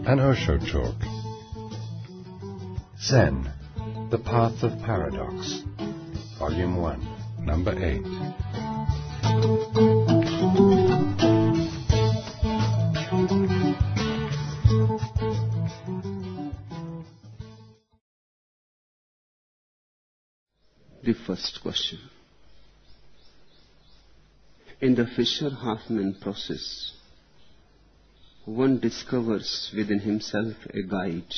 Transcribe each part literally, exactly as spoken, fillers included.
An Osho Talk. Zen, The Path of Paradox. Volume one, Number eight. The first question. In the Fischer-Hoffman process, one discovers within himself a guide.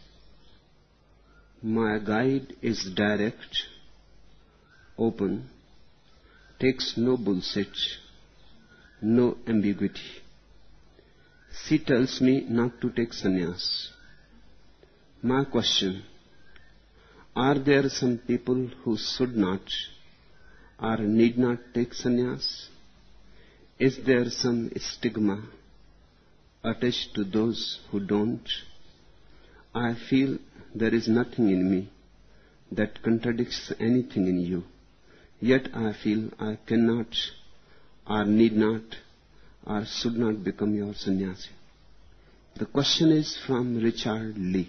My guide is direct, open, takes no bullshit, no ambiguity. She tells me not to take sannyas. My question: are there some people who should not or need not take sannyas? Is there some stigma attached to those who don't? I feel there is nothing in me that contradicts anything in you. Yet I feel I cannot or need not or should not become your sannyasi. The question is from Richard Lee.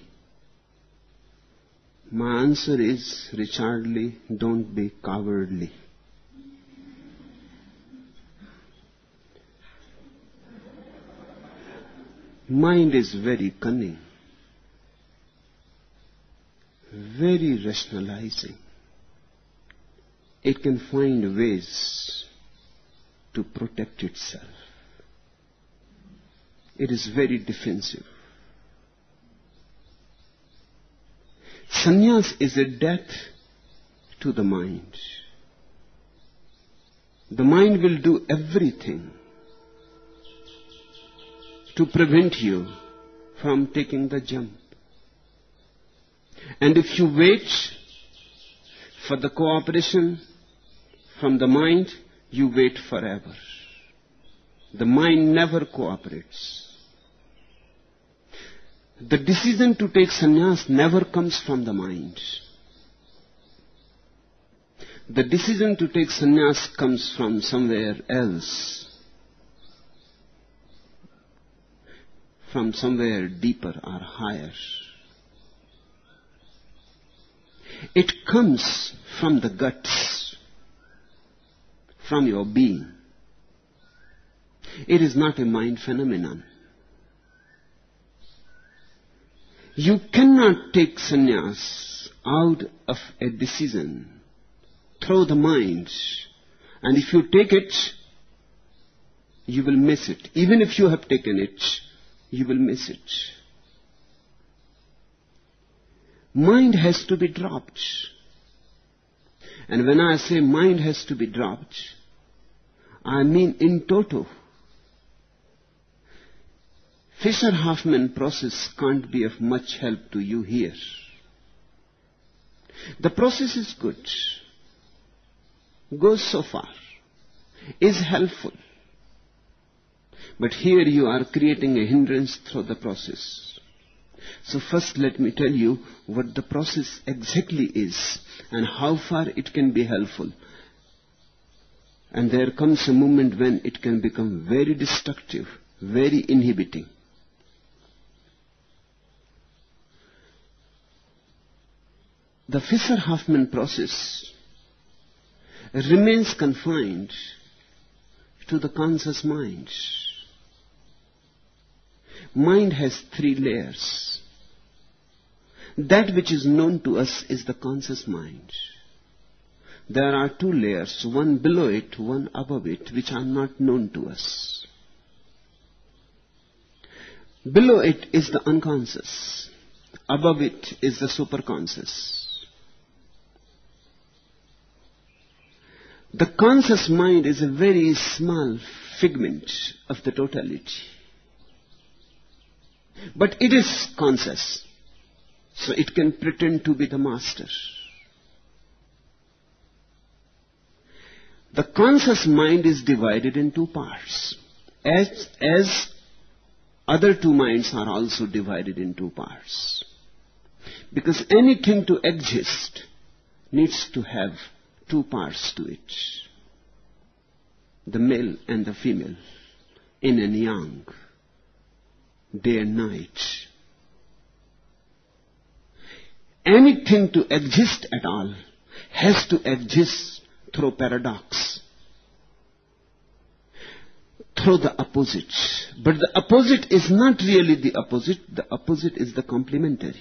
My answer is, Richard Lee, don't be cowardly. Mind is very cunning, very rationalizing. It can find ways to protect itself. It is very defensive. Sannyas is a death to the mind. The mind will do everything to prevent you from taking the jump. And if you wait for the cooperation from the mind, you wait forever. The mind never cooperates. The decision to take sannyas never comes from the mind. The decision to take sannyas comes from somewhere else, from somewhere deeper or higher. It comes from the guts, from your being. It is not a mind phenomenon. You cannot take sannyas out of a decision through the mind. And if you take it, you will miss it. Even if you have taken it, you will miss it. Mind has to be dropped. And when I say mind has to be dropped, I mean in toto. Fischer-Hoffman process can't be of much help to you here. The process is good, goes so far, is helpful. But here you are creating a hindrance through the process. So first let me tell you what the process exactly is and how far it can be helpful. And there comes a moment when it can become very destructive, very inhibiting. The Fischer-Hoffman process remains confined to the conscious mind. Mind has three layers. That which is known to us is the conscious mind. There are two layers, one below it, one above it, which are not known to us. Below it is the unconscious. Above it is the superconscious. The conscious mind is a very small figment of the totality. But it is conscious, so it can pretend to be the master. The conscious mind is divided in two parts, as, as other two minds are also divided in two parts. Because anything to exist needs to have two parts to it. The male and the female, yin and yang, day and night, anything to exist at all has to exist through paradox, through the opposite. But the opposite is not really the opposite, the opposite is the complementary.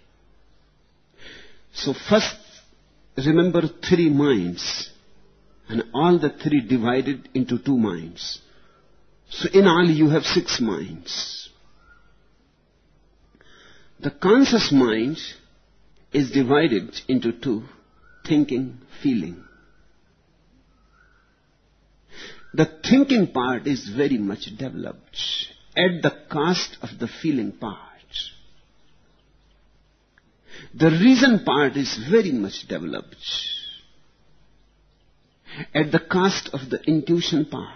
So first, remember three minds, and all the three divided into two minds. So in all you have six minds. The conscious mind is divided into two, thinking, feeling. The thinking part is very much developed at the cost of the feeling part. The reason part is very much developed at the cost of the intuition part.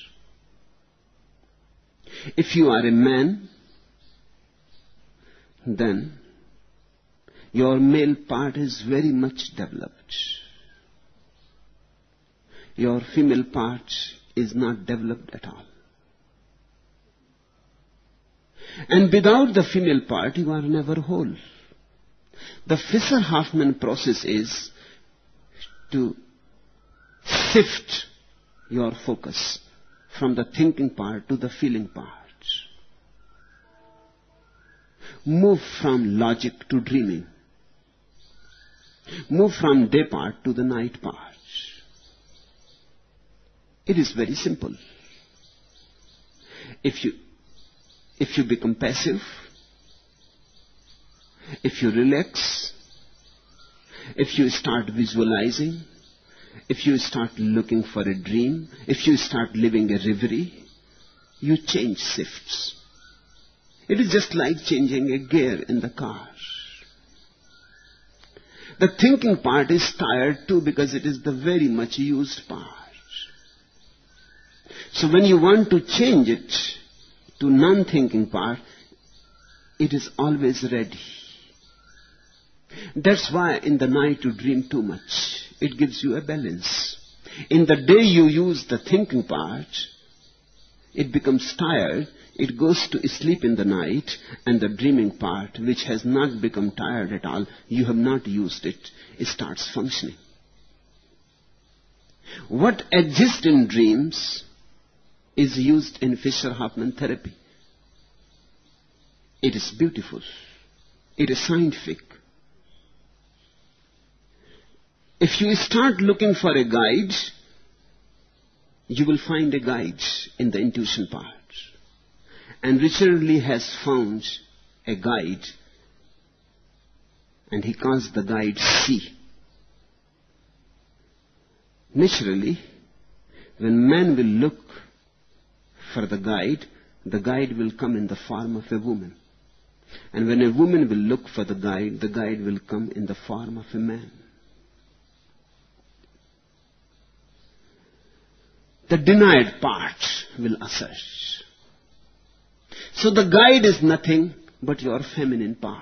If you are a man, then your male part is very much developed. Your female part is not developed at all. And without the female part, you are never whole. The Fischer-Hoffman process is to shift your focus from the thinking part to the feeling part. Move from logic to dreaming. Move from day part to the night part. It is very simple. If you, if you become passive, if you relax, if you start visualizing, if you start looking for a dream, if you start living a reverie, you change shifts. It is just like changing a gear in the car. The thinking part is tired too because it is the very much used part. So when you want to change it to non-thinking part, it is always ready. That's why in the night you dream too much. It gives you a balance. In the day you use the thinking part, it becomes tired, it goes to sleep in the night, and the dreaming part, which has not become tired at all, you have not used it, it starts functioning. What exists in dreams is used in Fischer-Hoffman therapy. It is beautiful. It is scientific. If you start looking for a guide, you will find a guide in the intuition part. And Richard Lee has found a guide, and he calls the guide C. Naturally, when man will look for the guide, the guide will come in the form of a woman. And when a woman will look for the guide, the guide will come in the form of a man. The denied part will assert. So the guide is nothing but your feminine part.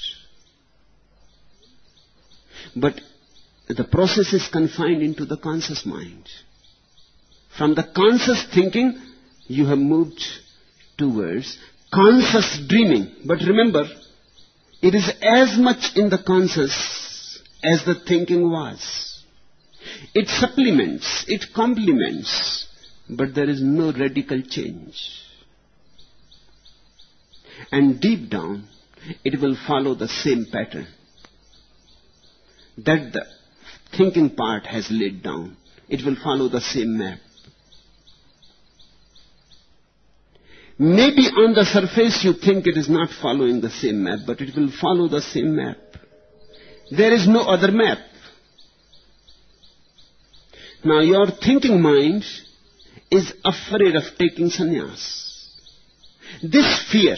But the process is confined into the conscious mind. From the conscious thinking, you have moved towards conscious dreaming. But remember, it is as much in the conscious as the thinking was. It supplements, it complements, but there is no radical change. And deep down, it will follow the same pattern that the thinking part has laid down. It will follow the same map. Maybe on the surface you think it is not following the same map, but it will follow the same map. There is no other map. Now your thinking mind is afraid of taking sannyas. This fear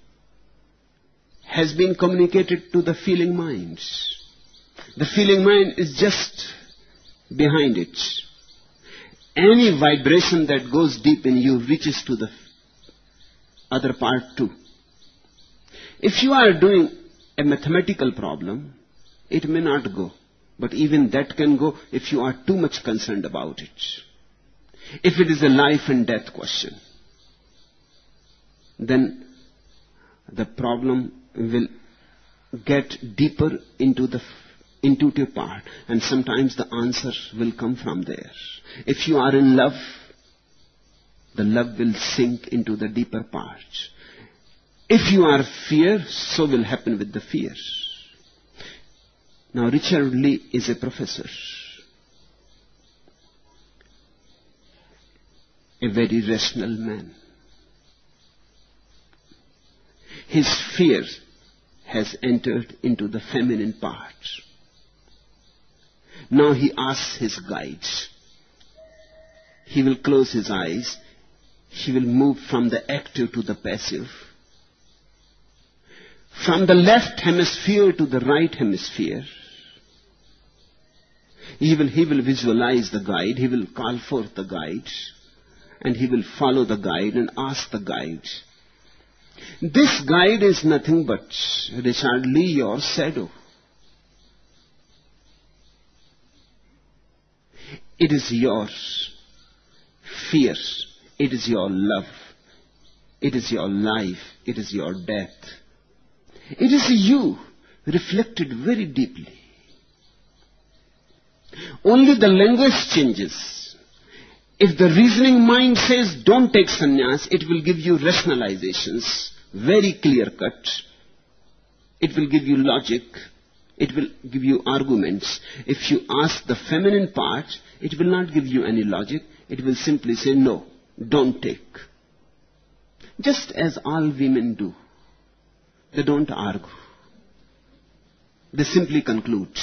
has been communicated to the feeling mind. The feeling mind is just behind it. Any vibration that goes deep in you reaches to the other part too. If you are doing a mathematical problem, it may not go. But even that can go if you are too much concerned about it. If it is a life and death question, then the problem will get deeper into the intuitive part, and sometimes the answer will come from there. If you are in love, the love will sink into the deeper part. If you are fear, so will happen with the fear. Now Richard Lee is a professor, a very rational man. His fear has entered into the feminine part. Now he asks his guides. He will close his eyes. He will move from the active to the passive. From the left hemisphere to the right hemisphere. He will, he will visualize the guide. He will call forth the guide. And he will follow the guide and ask the guide. This guide is nothing but Richard Lee, your shadow. It is your fear. It is your love. It is your life. It is your death. It is you reflected very deeply. Only the language changes. If the reasoning mind says, don't take sannyas, it will give you rationalizations, very clear cut. It will give you logic. It will give you arguments. If you ask the feminine part, it will not give you any logic. It will simply say, no, don't take. Just as all women do. They don't argue. They simply conclude.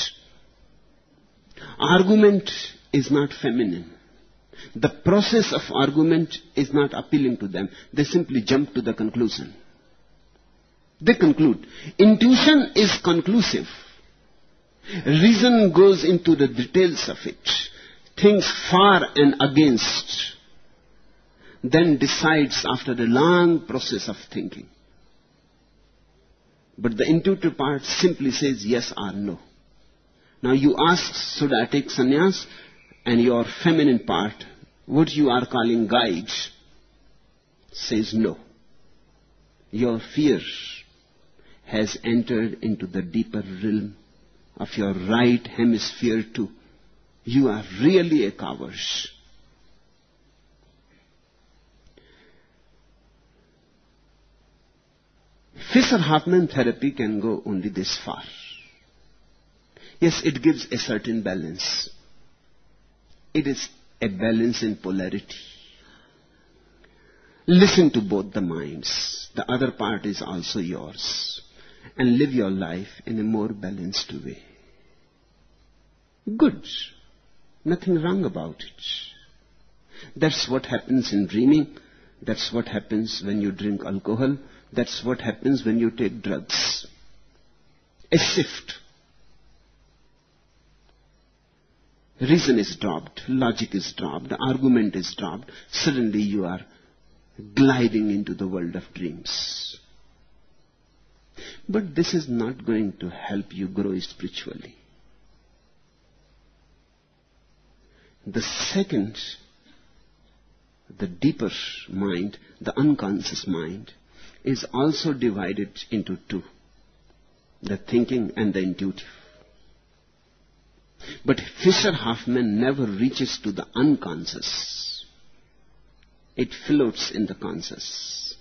Argument is not feminine. The process of argument is not appealing to them. They simply jump to the conclusion. They conclude. Intuition is conclusive. Reason goes into the details of it, thinks far and against, then decides after a long process of thinking. But the intuitive part simply says yes or no. Now you ask, should I take sannyas? And your feminine part, what you are calling guide, says no. Your fear has entered into the deeper realm of your right hemisphere too. You are really a coward. Fischer-Hoffmann therapy can go only this far. Yes, it gives a certain balance. It is a balance in polarity. Listen to both the minds. The other part is also yours. And live your life in a more balanced way. Good. Nothing wrong about it. That's what happens in dreaming. That's what happens when you drink alcohol. That's what happens when you take drugs. A shift. Reason is dropped, logic is dropped, argument is dropped. Suddenly you are gliding into the world of dreams. But this is not going to help you grow spiritually. The second, the deeper mind, the unconscious mind, is also divided into two. The thinking and the intuitive. But Fischer-Hoffmann never reaches to the unconscious. It floats in the conscious.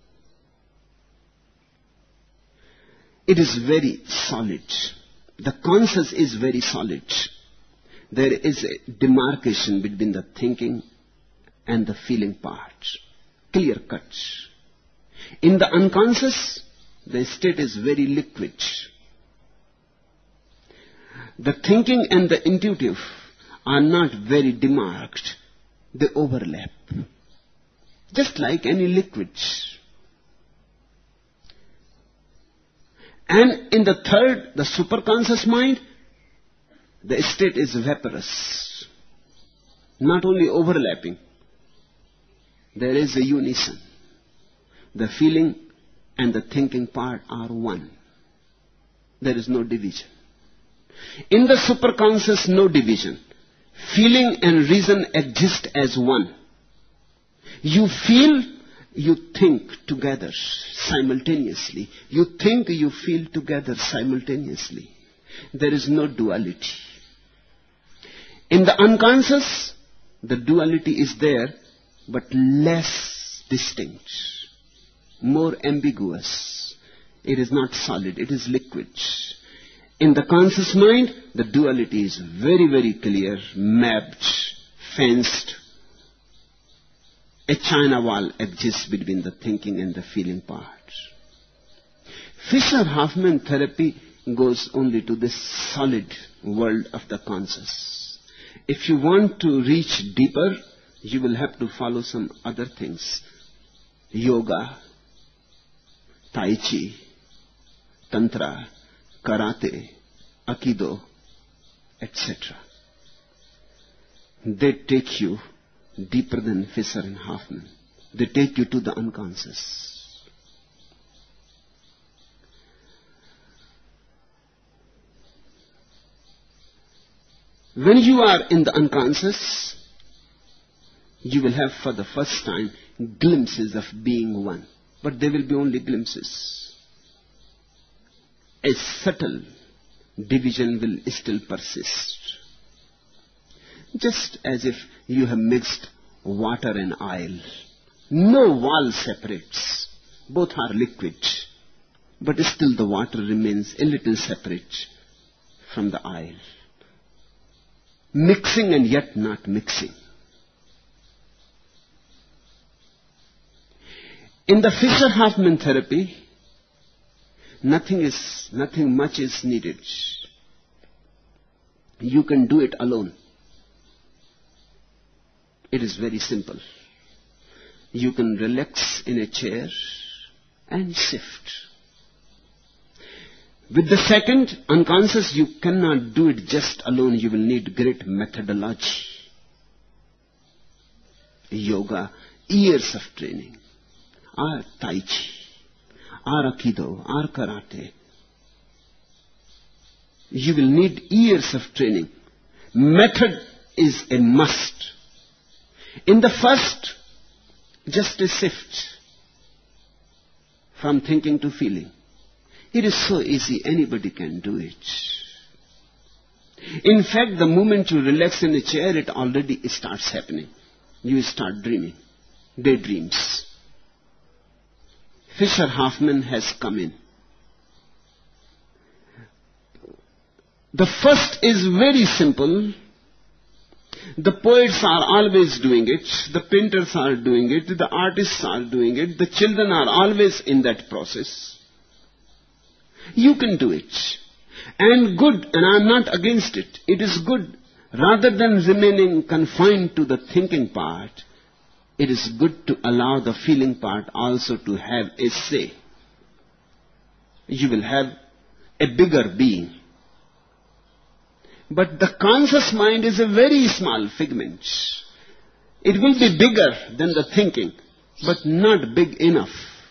It is very solid. The conscious is very solid. There is a demarcation between the thinking and the feeling part. Clear cut. In the unconscious, the state is very liquid. The thinking and the intuitive are not very demarked. They overlap. Just like any liquid. And in the third, the superconscious mind, the state is vaporous. Not only overlapping, there is a unison. The feeling and the thinking part are one. There is no division. In the superconscious, no division. Feeling and reason exist as one. You feel, you think together simultaneously. You think, you feel together simultaneously. There is no duality. In the unconscious, the duality is there, but less distinct, more ambiguous. It is not solid, it is liquid. In the conscious mind, the duality is very, very clear, mapped, fenced. A China wall exists between the thinking and the feeling part. Fisher-Hoffman therapy goes only to this solid world of the conscious. If you want to reach deeper, you will have to follow some other things. Yoga, Tai Chi, Tantra, Karate, Aikido, et cetera. They take you deeper than Fisher and Hoffman. They take you to the unconscious. When you are in the unconscious, you will have for the first time glimpses of being one. But they will be only glimpses. A subtle division will still persist. Just as if you have mixed water and oil. No wall separates. Both are liquid. But still the water remains a little separate from the oil. Mixing and yet not mixing. In the Fisher-Hoffman therapy, nothing is, nothing much is needed. You can do it alone. It is very simple. You can relax in a chair and shift. With the second, unconscious, you cannot do it just alone. You will need great methodology. Yoga, years of training. Or Tai Chi, or Aikido, or Karate. You will need years of training. Method is a must. In the first, just a shift from thinking to feeling. It is so easy, anybody can do it. In fact, the moment you relax in a chair, it already starts happening. You start dreaming, daydreams. Fisher-Hoffman has come in. The first is very simple. The poets are always doing it. The painters are doing it. The artists are doing it. The children are always in that process. You can do it. And good, and I am not against it. It is good. Rather than remaining confined to the thinking part, it is good to allow the feeling part also to have a say. You will have a bigger being. But the conscious mind is a very small figment. It will be bigger than the thinking, but not big enough.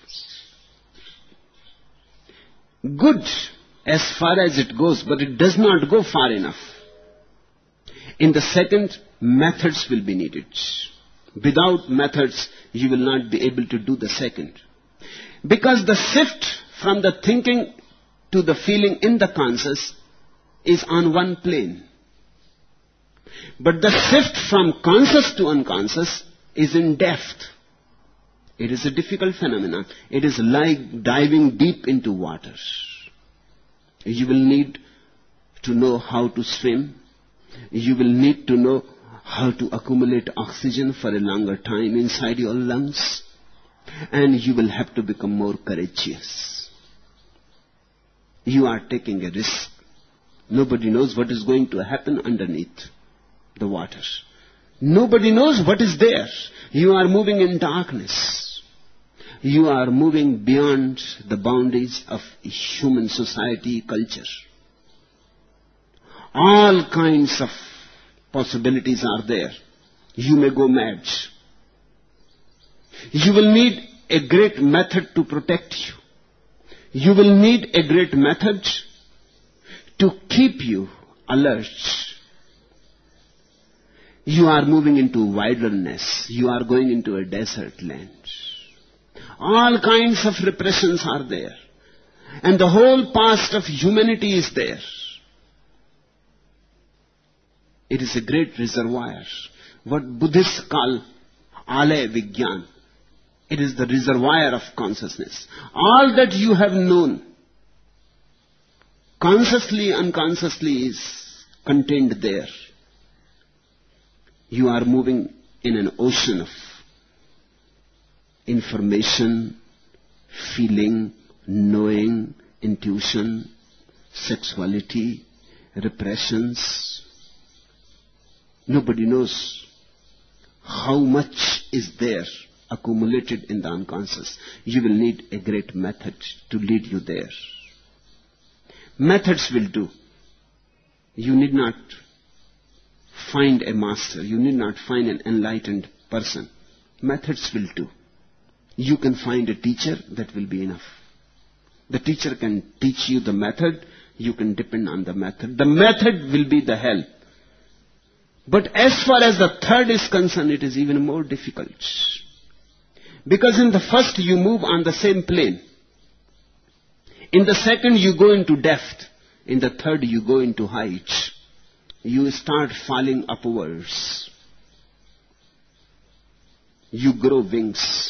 Good as far as it goes, but it does not go far enough. In the second, methods will be needed. Without methods, you will not be able to do the second. Because the shift from the thinking to the feeling in the conscious is on one plane. But the shift from conscious to unconscious is in depth. It is a difficult phenomenon. It is like diving deep into water. You will need to know how to swim. You will need to know how to accumulate oxygen for a longer time inside your lungs. And you will have to become more courageous. You are taking a risk. Nobody knows what is going to happen underneath the water. Nobody knows what is there. You are moving in darkness. You are moving beyond the boundaries of human society, culture. All kinds of possibilities are there. You may go mad. You will need a great method to protect you. You will need a great method to keep you alert. You are moving into wilderness. You are going into a desert land. All kinds of repressions are there. And the whole past of humanity is there. It is a great reservoir. What Buddhists call Alaya Vigyan. It is the reservoir of consciousness. All that you have known, consciously, unconsciously, is contained there. You are moving in an ocean of information, feeling, knowing, intuition, sexuality, repressions. Nobody knows how much is there accumulated in the unconscious. You will need a great method to lead you there. Methods will do. You need not find a master. You need not find an enlightened person. Methods will do. You can find a teacher, that will be enough. The teacher can teach you the method. You can depend on the method. The method will be the help. But as far as the third is concerned, it is even more difficult. Because in the first you move on the same plane. In the second you go into depth. In the third you go into height. You start falling upwards. You grow wings.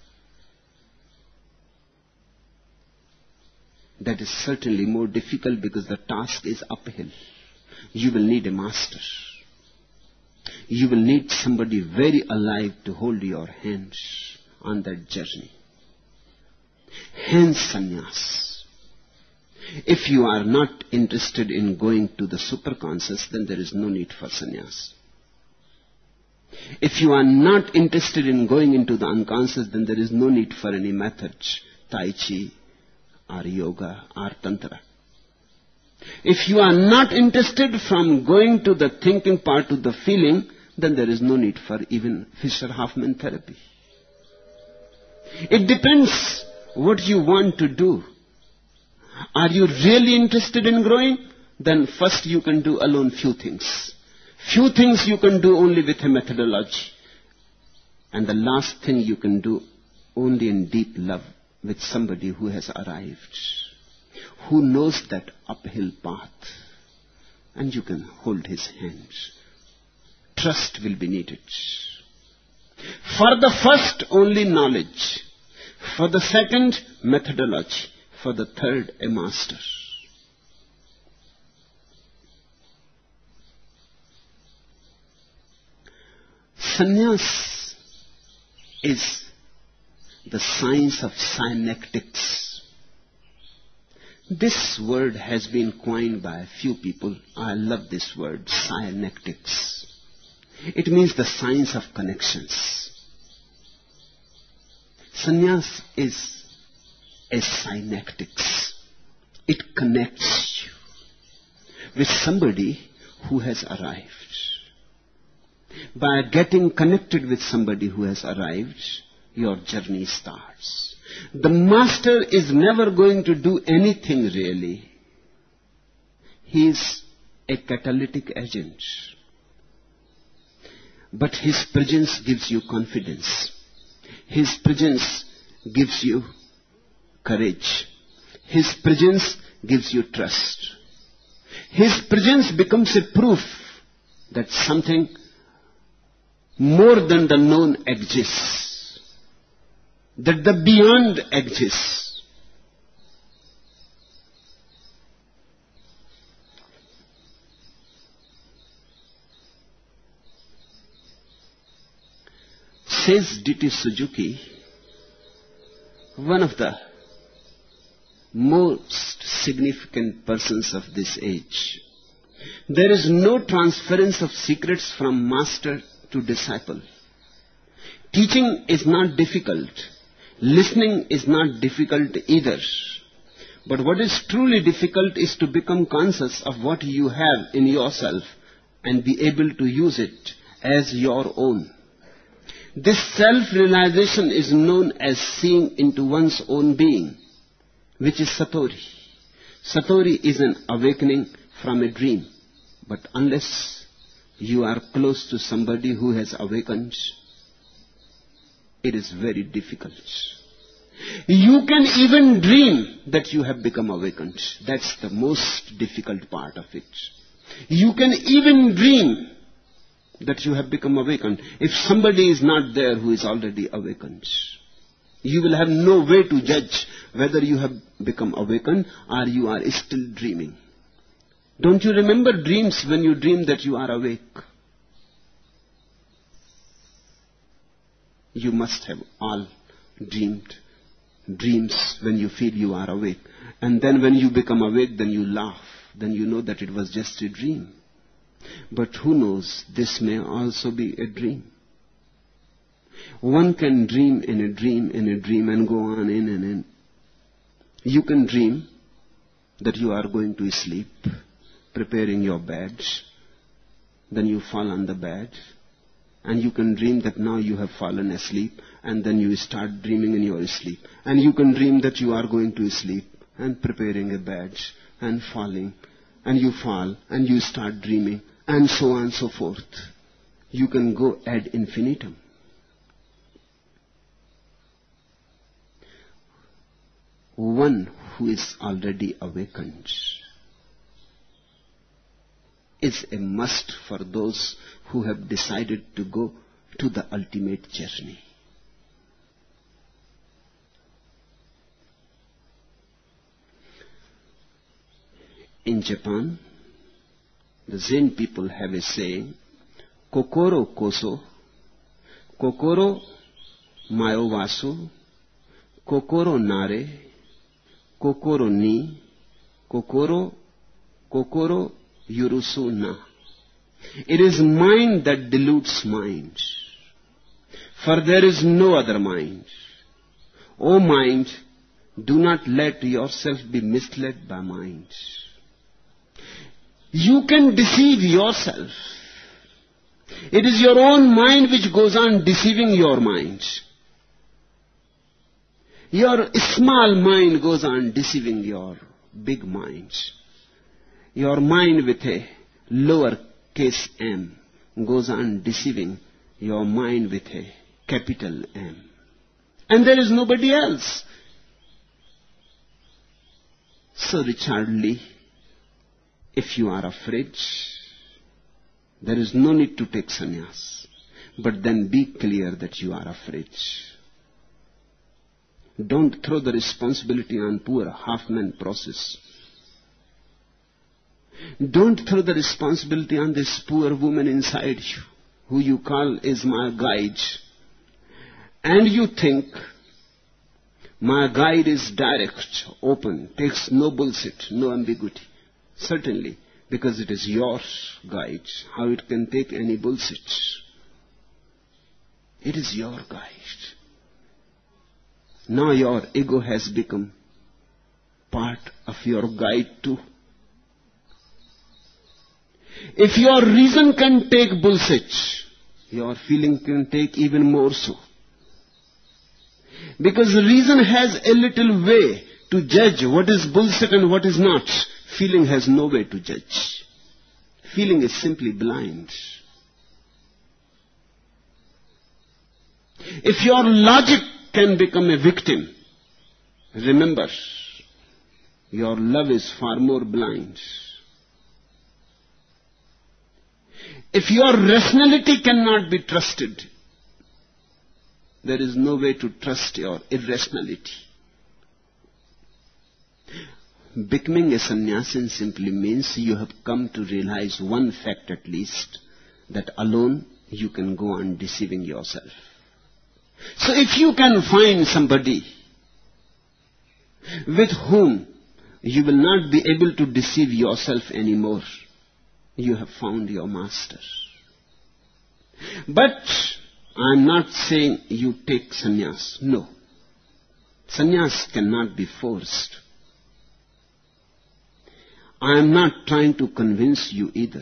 That is certainly more difficult because the task is uphill. You will need a master. You will need somebody very alive to hold your hands on that journey. Hence sannyas. If you are not interested in going to the superconscious, then there is no need for sannyas. If you are not interested in going into the unconscious, then there is no need for any methods, Tai Chi or yoga or tantra. If you are not interested from going to the thinking part to the feeling, then there is no need for even Fischer-Hoffman therapy. It depends what you want to do. Are you really interested in growing? Then first you can do alone few things. Few things you can do only with a methodology. And the last thing you can do only in deep love with somebody who has arrived, who knows that uphill path. And you can hold his hand. Trust will be needed. For the first, only knowledge. For the second, methodology. For the third, a master. Sannyas is the science of synectics. This word has been coined by a few people. I love this word, synectics. It means the science of connections. Sannyas is a synectics. It connects you with somebody who has arrived. By getting connected with somebody who has arrived, your journey starts. The master is never going to do anything really. He is a catalytic agent. But his presence gives you confidence. His presence gives you courage. His presence gives you trust. His presence becomes a proof that something more than the known exists. That the beyond exists. Says D T Suzuki, one of the most significant persons of this age, there is no transference of secrets from master to disciple. Teaching is not difficult. Listening is not difficult either. But what is truly difficult is to become conscious of what you have in yourself and be able to use it as your own. This self-realization is known as seeing into one's own being, which is Satori. Satori is an awakening from a dream. But unless you are close to somebody who has awakened, it is very difficult. You can even dream that you have become awakened. That's the most difficult part of it. You can even dream that you have become awakened. If somebody is not there who is already awakened, you will have no way to judge whether you have become awakened or you are still dreaming. Don't you remember dreams when you dream that you are awake? You must have all dreamed dreams when you feel you are awake. And then when you become awake, then you laugh. Then you know that it was just a dream. But who knows, this may also be a dream. One can dream in a dream in a dream and go on in and in. You can dream that you are going to sleep, preparing your bed. Then you fall on the bed. And you can dream that now you have fallen asleep, and then you start dreaming in your sleep. And you can dream that you are going to sleep and preparing a bed and falling. And you fall and you start dreaming, and so on and so forth. You can go ad infinitum. One who is already awakened is a must for those who have decided to go to the ultimate journey. In Japan, the Zen people have a saying, Kokoro koso, Kokoro mayowasu, Kokoro nare, Kokoro ni, Kokoro, Kokoro yurusu na. It is mind that deludes mind, for there is no other mind. O mind, do not let yourself be misled by mind. You can deceive yourself. It is your own mind which goes on deceiving your mind. Your small mind goes on deceiving your big mind. Your mind with a lower case M goes on deceiving your mind with a capital M. And there is nobody else. So Richard Lee, if you are afraid, there is no need to take sannyas. But then be clear that you are afraid. Don't throw the responsibility on poor half-man process. Don't throw the responsibility on this poor woman inside you, who you call is my guide. And you think, my guide is direct, open, takes no bullshit, no ambiguity. Certainly, because it is your guide. How it can take any bullshit? It is your guide. Now your ego has become part of your guide too. If your reason can take bullshit, your feeling can take even more so. Because reason has a little way to judge what is bullshit and what is not. Feeling has no way to judge. Feeling is simply blind. If your logic can become a victim, remember, your love is far more blind. If your rationality cannot be trusted, there is no way to trust your irrationality. Becoming a sannyasin simply means you have come to realize one fact at least, that alone you can go on deceiving yourself. So if you can find somebody with whom you will not be able to deceive yourself anymore, you have found your master. But I am not saying you take sannyas. No. Sannyas cannot be forced. I am not trying to convince you either.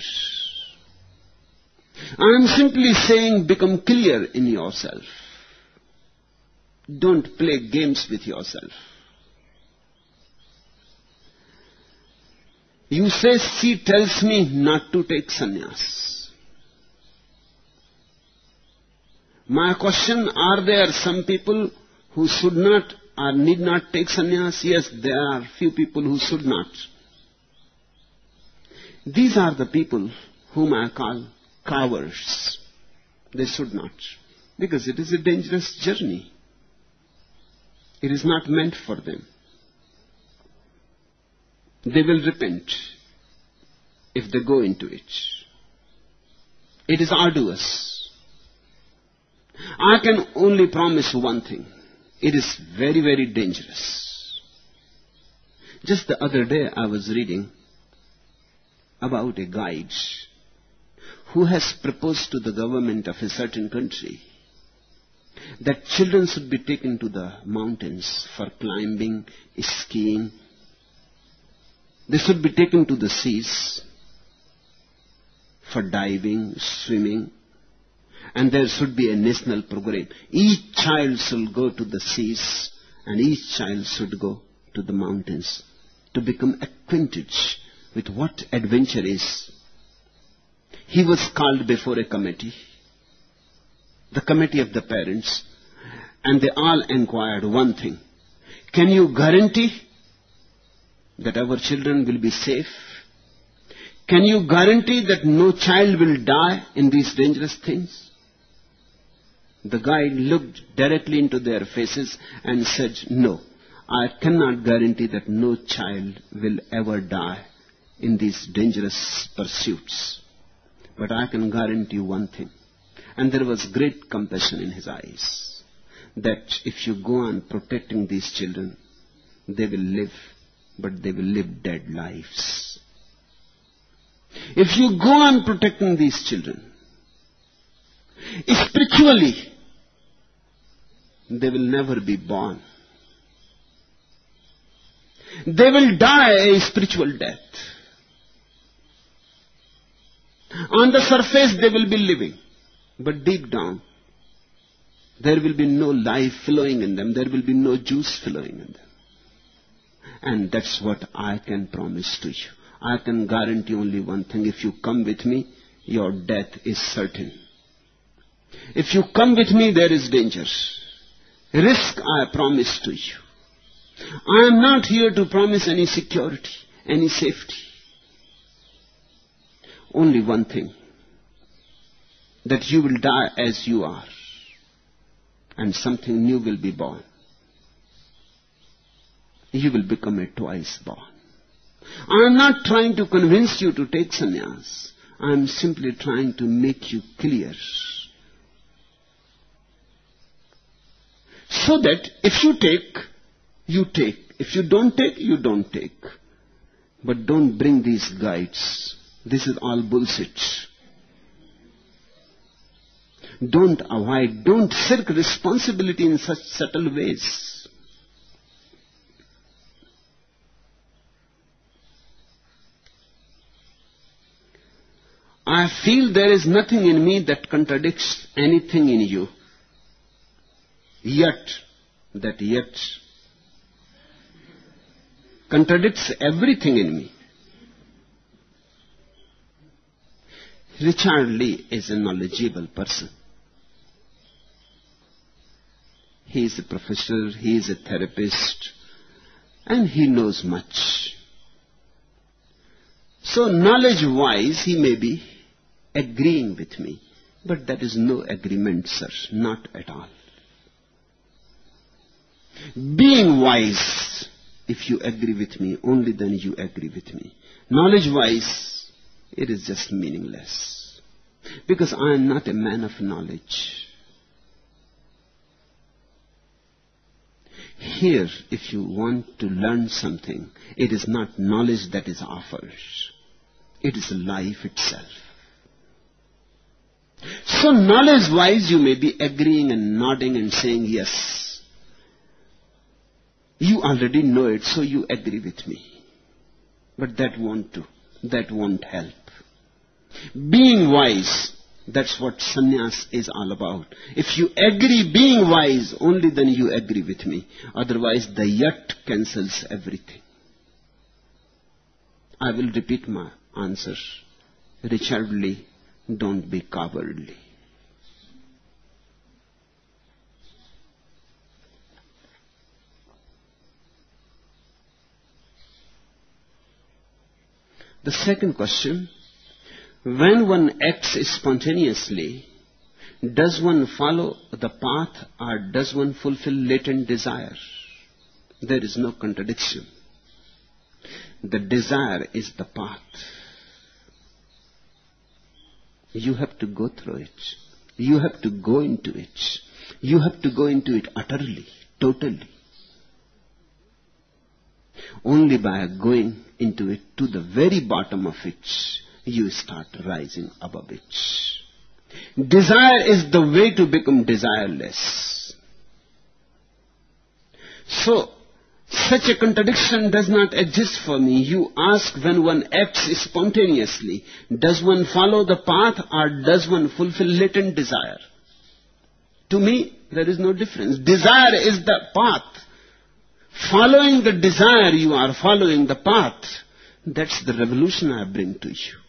I am simply saying become clear in yourself. Don't play games with yourself. You say, she tells me not to take sannyas. My question, are there some people who should not or need not take sannyas? Yes, there are few people who should not. These are the people whom I call cowards. They should not. Because it is a dangerous journey. It is not meant for them. They will repent if they go into it. It is arduous. I can only promise one thing. It is very, very dangerous. Just the other day I was reading about a guide who has proposed to the government of a certain country that children should be taken to the mountains for climbing, skiing. They should be taken to the seas for diving, swimming, and there should be a national program. Each child should go to the seas and each child should go to the mountains to become acquainted with what adventure is. He was called before a committee, the committee of the parents, and they all inquired one thing. Can you guarantee that our children will be safe? Can you guarantee that no child will die in these dangerous things? The guide looked directly into their faces and said, no, I cannot guarantee that no child will ever die in these dangerous pursuits. But I can guarantee one thing. And there was great compassion in his eyes. That if you go on protecting these children, they will live, but they will live dead lives. If you go on protecting these children, spiritually, they will never be born. They will die a spiritual death. On the surface they will be living, but deep down there will be no life flowing in them. There will be no juice flowing in them. And that's what I can promise to you. I can guarantee only one thing. If you come with me, your death is certain. If you come with me, there is danger. Risk I promise to you. I am not here to promise any security, any safety. Only one thing. That you will die as you are. And something new will be born. You will become a twice born. I am not trying to convince you to take sannyas. I am simply trying to make you clear. So that if you take, you take. If you don't take, you don't take. But don't bring these guides. This is all bullshit. Don't avoid, don't shirk responsibility in such subtle ways. I feel there is nothing in me that contradicts anything in you. Yet, that yet contradicts everything in me. Richard Lee is a knowledgeable person. He is a professor, he is a therapist, and he knows much. So knowledge-wise, he may be agreeing with me, but that is no agreement, sir, not at all. Being wise, if you agree with me, only then you agree with me. Knowledge-wise, it is just meaningless. Because I am not a man of knowledge. Here, if you want to learn something, it is not knowledge that is offered. It is life itself. So knowledge-wise, you may be agreeing and nodding and saying, yes. You already know it, so you agree with me. But that won't do. That won't help. Being wise, that's what sannyas is all about. If you agree being wise, only then you agree with me. Otherwise, the yet cancels everything. I will repeat my answer. Richard Lee, don't be cowardly. The second question, when one acts spontaneously, does one follow the path or does one fulfill latent desire? There is no contradiction. The desire is the path. You have to go through it. You have to go into it. You have to go into it utterly, totally. Only by going into it to the very bottom of it, you start rising above it. Desire is the way to become desireless. So, such a contradiction does not exist for me. You ask, when one acts spontaneously, does one follow the path or does one fulfill latent desire? To me, there is no difference. Desire is the path. Following the desire, you are following the path. That's the revolution I bring to you.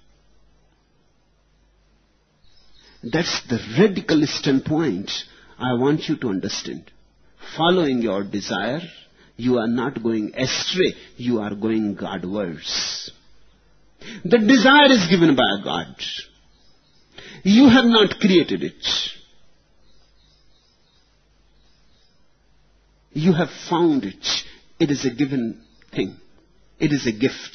That's the radical standpoint I want you to understand. Following your desire, you are not going astray, you are going Godwards. The desire is given by God. You have not created it. You have found it. It is a given thing. It is a gift.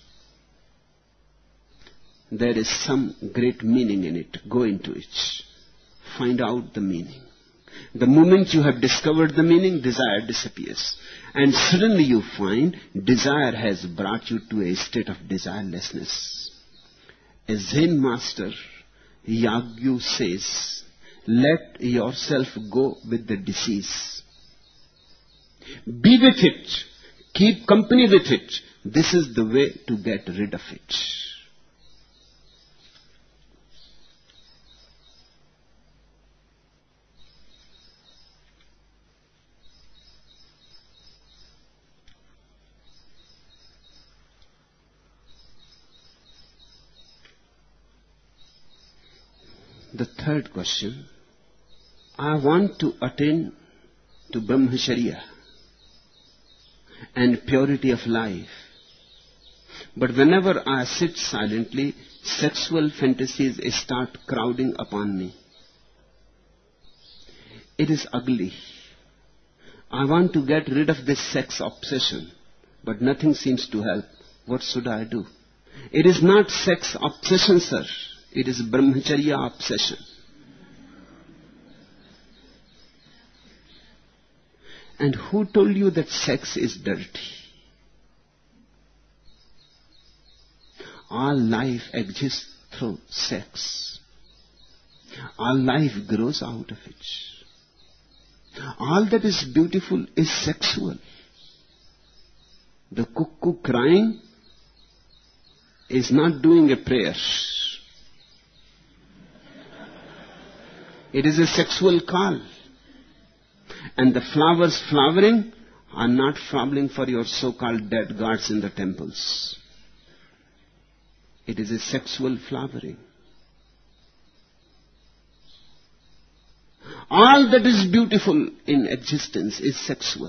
There is some great meaning in it. Go into it. Find out the meaning. The moment you have discovered the meaning, desire disappears. And suddenly you find desire has brought you to a state of desirelessness. A Zen master, Yagyu, says, let yourself go with the disease. Be with it. Keep company with it. This is the way to get rid of it. The third question, I want to attain to Brahmacharya and purity of life. But whenever I sit silently, sexual fantasies start crowding upon me. It is ugly. I want to get rid of this sex obsession, but nothing seems to help. What should I do? It is not sex obsession, sir. It is Brahmacharya obsession. And who told you that sex is dirty? All life exists through sex. All life grows out of it. All that is beautiful is sexual. The cuckoo crying is not doing a prayer. It is a sexual call. And the flowers flowering are not flowering for your so-called dead gods in the temples. It is a sexual flowering. All that is beautiful in existence is sexual.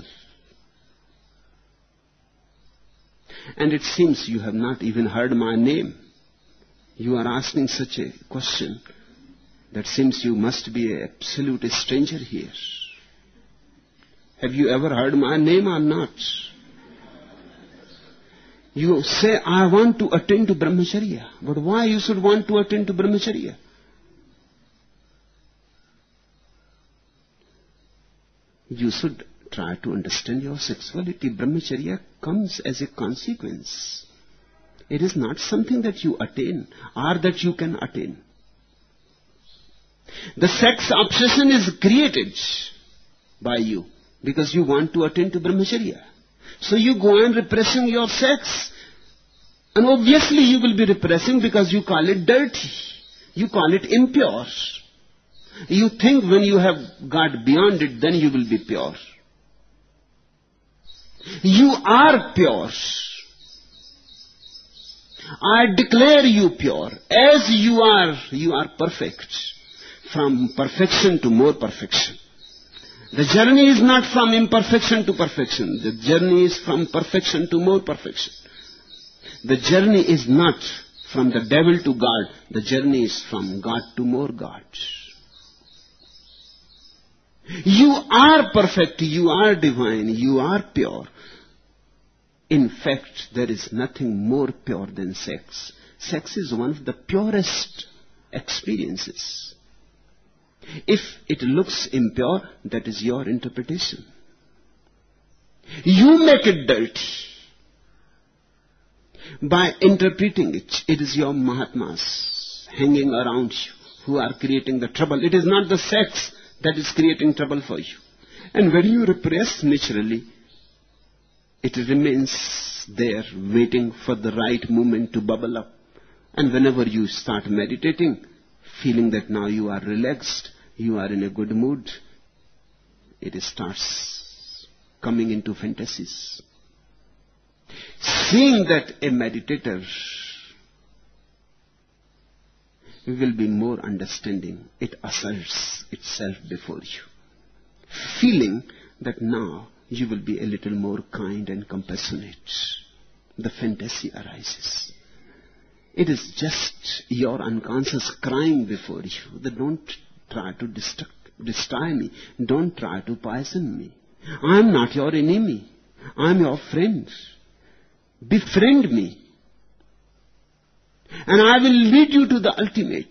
And it seems you have not even heard my name. You are asking such a question that seems you must be an absolute stranger here. Have you ever heard my name or not? You say, I want to attain to Brahmacharya. But why you should want to attain to Brahmacharya? You should try to understand your sexuality. Brahmacharya comes as a consequence. It is not something that you attain or that you can attain. The sex obsession is created by you because you want to attain to Brahmacharya. So you go on repressing your sex. And obviously you will be repressing because you call it dirty. You call it impure. You think when you have got beyond it, then you will be pure. You are pure. I declare you pure. As you are, you are perfect. From perfection to more perfection. The journey is not from imperfection to perfection. The journey is from perfection to more perfection. The journey is not from the devil to God. The journey is from God to more God. You are perfect. You are divine. You are pure. In fact, there is nothing more pure than sex. Sex is one of the purest experiences. If it looks impure, that is your interpretation. You make it dirty by interpreting it. It is your Mahatmas hanging around you who are creating the trouble. It is not the sex that is creating trouble for you. And when you repress naturally, it remains there waiting for the right moment to bubble up. And whenever you start meditating, feeling that now you are relaxed, you are in a good mood, it starts coming into fantasies. Seeing that a meditator will be more understanding, it asserts itself before you. Feeling that now you will be a little more kind and compassionate. The fantasy arises. It is just your unconscious crying before you that don't try to destruct, destroy me. Don't try to poison me. I am not your enemy. I am your friend. Befriend me. And I will lead you to the ultimate.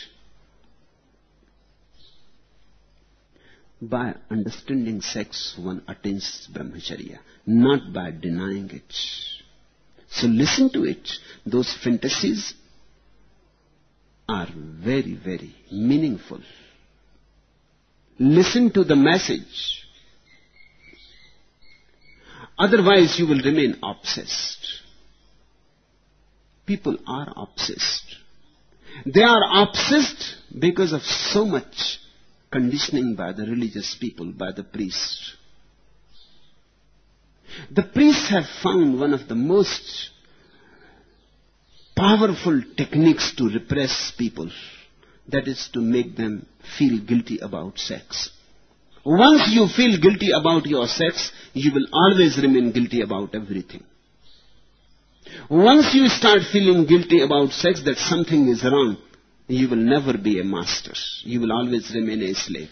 By understanding sex, one attains brahmacharya, not by denying it. So listen to it. Those fantasies are very, very meaningful. Listen to the message. Otherwise you will remain obsessed. People are obsessed. They are obsessed because of so much conditioning by the religious people, by the priests. The priests have found one of the most powerful techniques to repress people. That is to make them feel guilty about sex. Once you feel guilty about your sex, you will always remain guilty about everything. Once you start feeling guilty about sex, that something is wrong, you will never be a master. You will always remain a slave.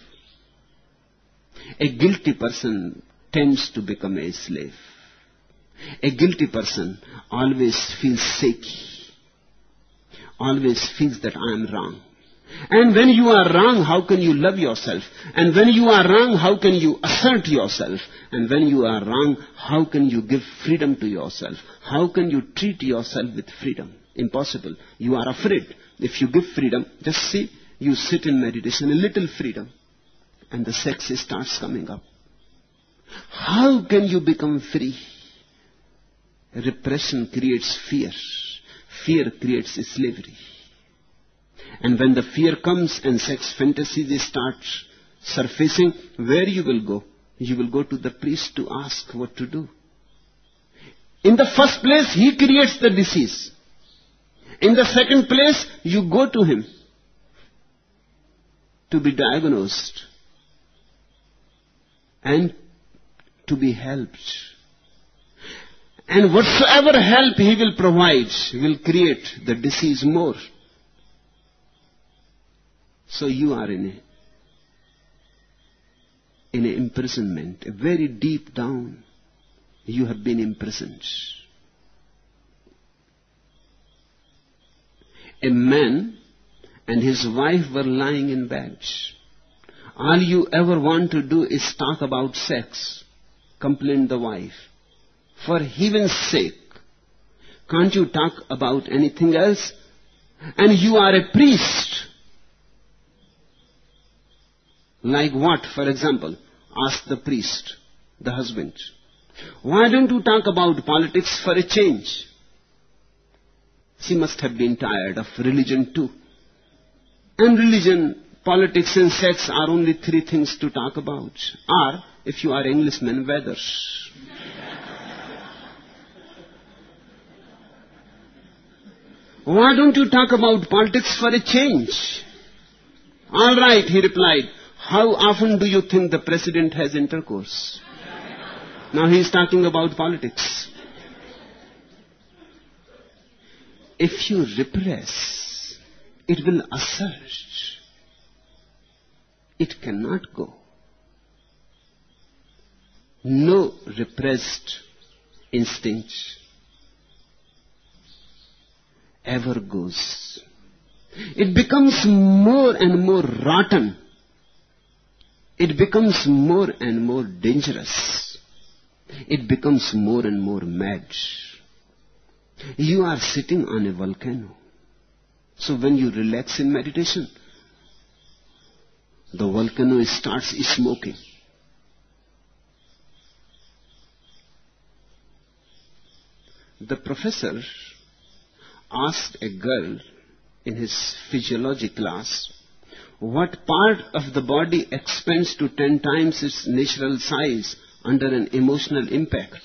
A guilty person tends to become a slave. A guilty person always feels shaky. Always feels that I am wrong. And when you are wrong, how can you love yourself? And when you are wrong, how can you assert yourself? And when you are wrong, how can you give freedom to yourself? How can you treat yourself with freedom? Impossible. You are afraid. If you give freedom, just see, you sit in meditation, a little freedom, and the sex starts coming up. How can you become free? Repression creates fear. Fear creates slavery. And when the fear comes and sex fantasies start surfacing, where you will go? You will go to the priest to ask what to do. In the first place, he creates the disease. In the second place, you go to him to be diagnosed and to be helped. And whatsoever help he will provide will create the disease more. So you are in a, in an imprisonment, a very deep down. You have been imprisoned. A man and his wife were lying in bed. All you ever want to do is talk about sex, complained the wife. For heaven's sake, can't you talk about anything else? And you are a priest. Like what, for example? Asked the priest, the husband. Why don't you talk about politics for a change? She must have been tired of religion too. And religion, politics and sex are only three things to talk about. Or, if you are Englishman, weather. Why don't you talk about politics for a change? All right, he replied. How often do you think the president has intercourse? Now he is talking about politics. if you repress, it will assert. It cannot go. No repressed instinct ever goes. It becomes more and more rotten. It becomes more and more dangerous. It becomes more and more mad. You are sitting on a volcano. So when you relax in meditation, the volcano starts smoking. The professor asked a girl in his physiology class, what part of the body expands to ten times its natural size under an emotional impact?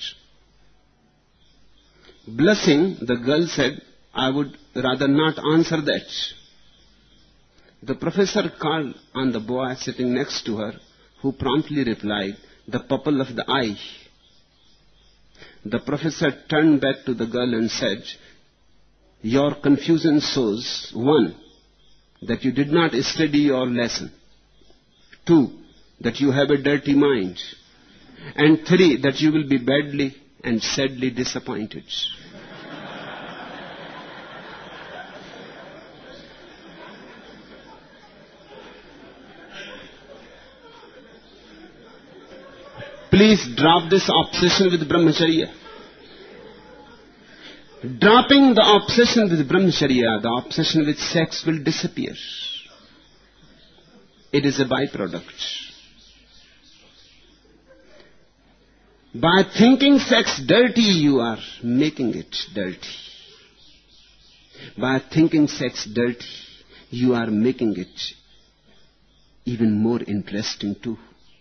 Blushing, the girl said, I would rather not answer that. The professor called on the boy sitting next to her, who promptly replied, the pupil of the eye. The professor turned back to the girl and said, your confusion shows, one, that you did not study your lesson, two, that you have a dirty mind, and three, that you will be badly and sadly disappointed. Please drop this obsession with brahmacharya. Dropping the obsession with brahmacharya, the obsession with sex will disappear. It is a byproduct. By thinking sex dirty, you are making it dirty. By thinking sex dirty, you are making it even more interesting too.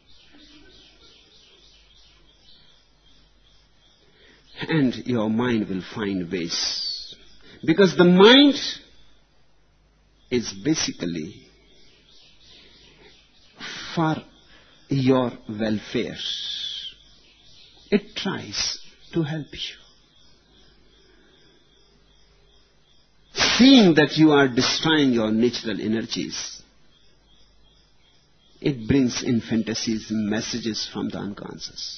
And your mind will find ways. Because the mind is basically for your welfare. It tries to help you. Seeing that you are destroying your natural energies, it brings in fantasies messages from the unconscious.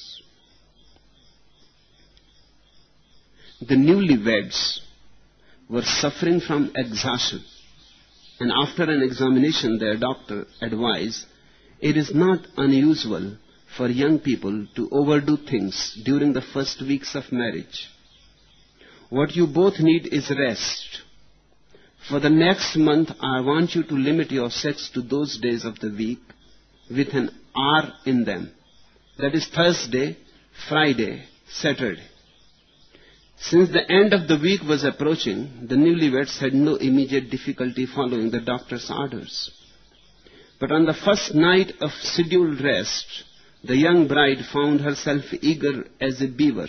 The newlyweds were suffering from exhaustion, and after an examination their doctor advised, it is not unusual for young people to overdo things during the first weeks of marriage. What you both need is rest. For the next month, I want you to limit your sex to those days of the week with an R in them. That is Thursday, Friday, Saturday. Since the end of the week was approaching, the newlyweds had no immediate difficulty following the doctor's orders. But on the first night of scheduled rest, the young bride found herself eager as a beaver.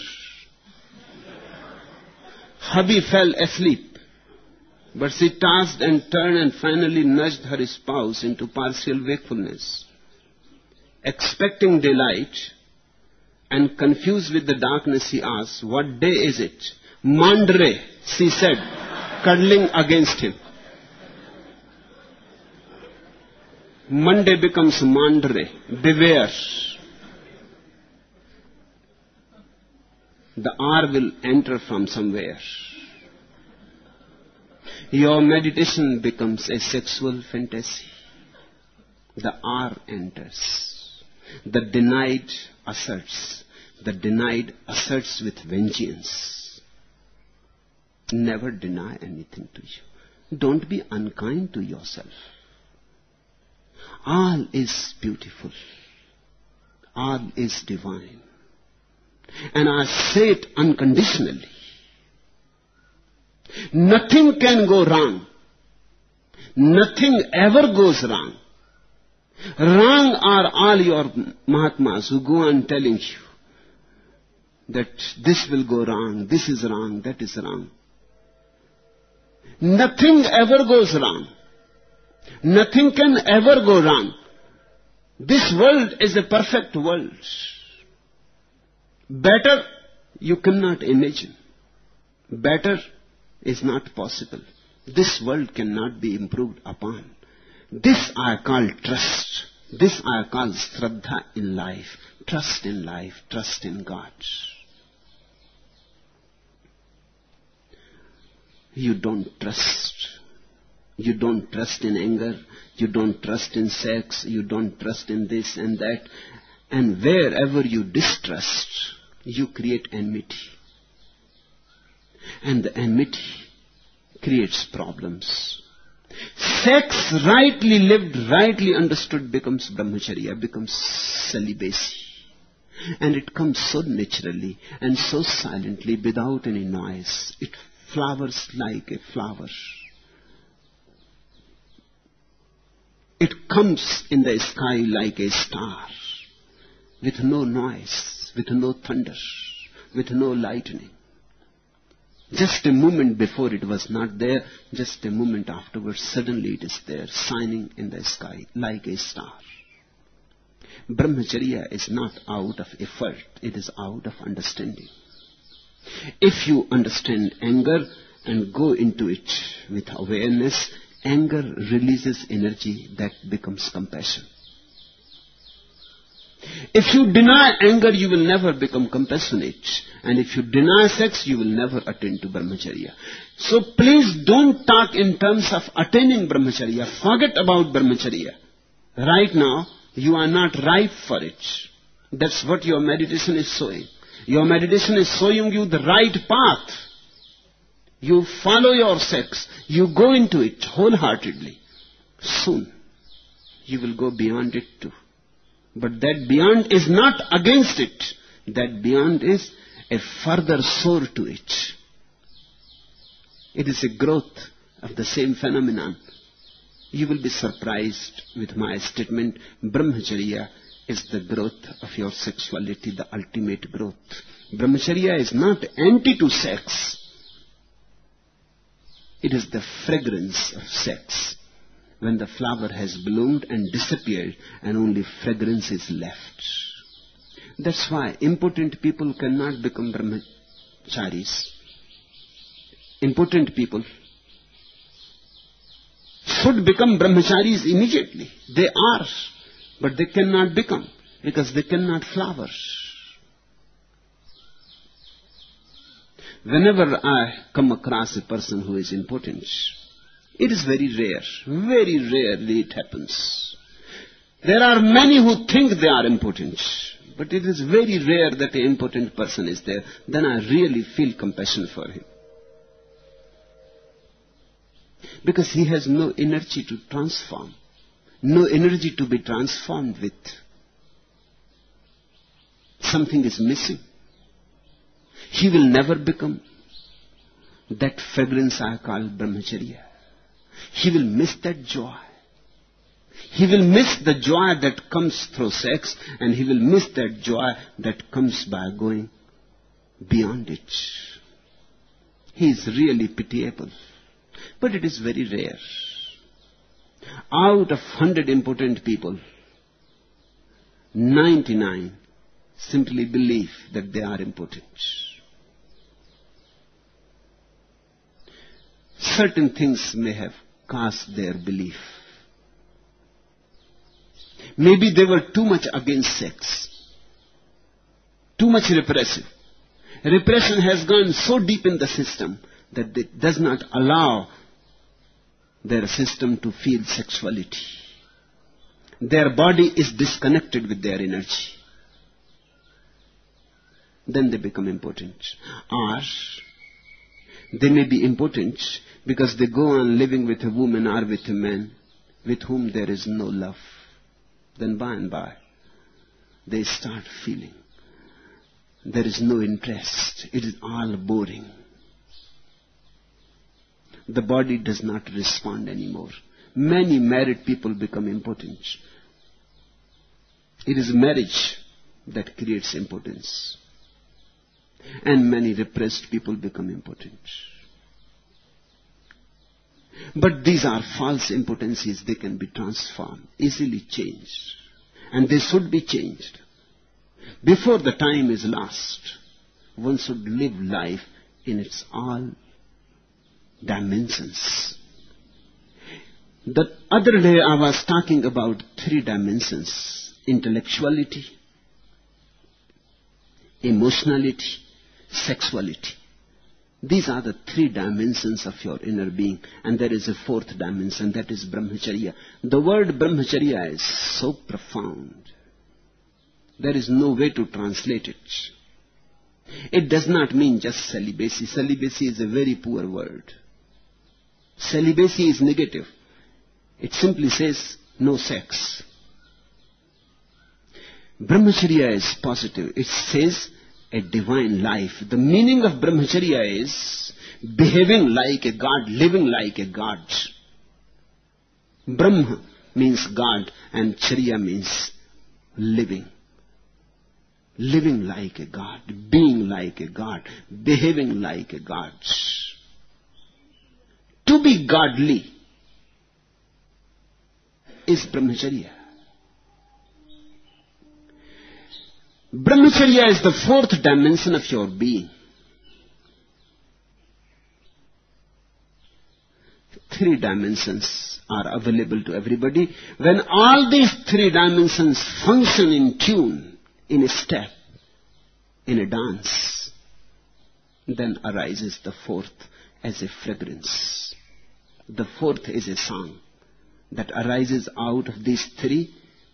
Hubby fell asleep, but she tossed and turned and finally nudged her spouse into partial wakefulness. Expecting delight and confused with the darkness, he asked, what day is it? Monday, she said, cuddling against him. Monday becomes Monday. Beware. The R will enter from somewhere. Your meditation becomes a sexual fantasy. The R enters. The denied asserts. The denied asserts with vengeance. Never deny anything to you. Don't be unkind to yourself. All is beautiful. All is divine. And I say it unconditionally. Nothing can go wrong. Nothing ever goes wrong. Wrong are all your Mahatmas who go on telling you that this will go wrong, this is wrong, that is wrong. Nothing ever goes wrong. Nothing can ever go wrong. This world is a perfect world. Better you cannot imagine. Better is not possible. This world cannot be improved upon. This I call trust. This I call Shraddha in life. Trust in life. Trust in God. You don't trust. You don't trust in anger. You don't trust in sex. You don't trust in this and that. And wherever you distrust, you create enmity. And the enmity creates problems. Sex, rightly lived, rightly understood, becomes brahmacharya, becomes celibacy. And it comes so naturally and so silently, without any noise. It flowers like a flower. It comes in the sky like a star, with no noise, with no thunder, with no lightning. Just a moment before it was not there, just a moment afterwards, suddenly it is there, shining in the sky like a star. Brahmacharya is not out of effort, it is out of understanding. If you understand anger and go into it with awareness, anger releases energy that becomes compassion. If you deny anger, you will never become compassionate. And if you deny sex, you will never attain to brahmacharya. So please don't talk in terms of attaining brahmacharya. Forget about brahmacharya. Right now, you are not ripe for it. That's what your meditation is showing. Your meditation is showing you the right path. You follow your sex. You go into it wholeheartedly. Soon, you will go beyond it too. But that beyond is not against it. That beyond is a further soar to it. It is a growth of the same phenomenon. You will be surprised with my statement. Brahmacharya is the growth of your sexuality, the ultimate growth. Brahmacharya is not anti to sex. It is the fragrance of sex. When the flower has bloomed and disappeared and only fragrance is left. That's why impotent people cannot become brahmacharis. Impotent people should become brahmacharis immediately. They are, but they cannot become because they cannot flower. Whenever I come across a person who is impotent, it is very rare, very rarely it happens. There are many who think they are impotent, but it is very rare that an impotent person is there. Then I really feel compassion for him. Because he has no energy to transform, no energy to be transformed with. Something is missing. He will never become that fragrance I call brahmacharya. He will miss that joy. He will miss the joy that comes through sex, and he will miss that joy that comes by going beyond it. He is really pitiable. But it is very rare. Out of hundred impotent people, ninety-nine simply believe that they are impotent. Certain things may have caused their belief. Maybe they were too much against sex, too much repressive. Repression has gone so deep in the system that it does not allow their system to feel sexuality. Their body is disconnected with their energy. Then they become impotent. Or they may be impotent because they go on living with a woman or with a man with whom there is no love. Then by and by, they start feeling there is no interest. It is all boring. The body does not respond anymore. Many married people become impotent. It is marriage that creates impotence. And many repressed people become impotent. But these are false impotencies. They can be transformed, easily changed. And they should be changed. Before the time is lost, one should live life in its all dimensions. The other day I was talking about three dimensions: intellectuality, emotionality, sexuality. These are the three dimensions of your inner being. And there is a fourth dimension, that is brahmacharya. The word brahmacharya is so profound. There is no way to translate it. It does not mean just celibacy. Celibacy is a very poor word. Celibacy is negative. It simply says no sex. Brahmacharya is positive. It says a divine life. The meaning of brahmacharya is behaving like a god, living like a god. Brahma means God and charya means living. Living like a god, being like a god, behaving like a god. To be godly is brahmacharya. Brahmacharya is the fourth dimension of your being. Three dimensions are available to everybody. When all these three dimensions function in tune, in a step, in a dance, then arises the fourth as a fragrance. The fourth is a song that arises out of these three,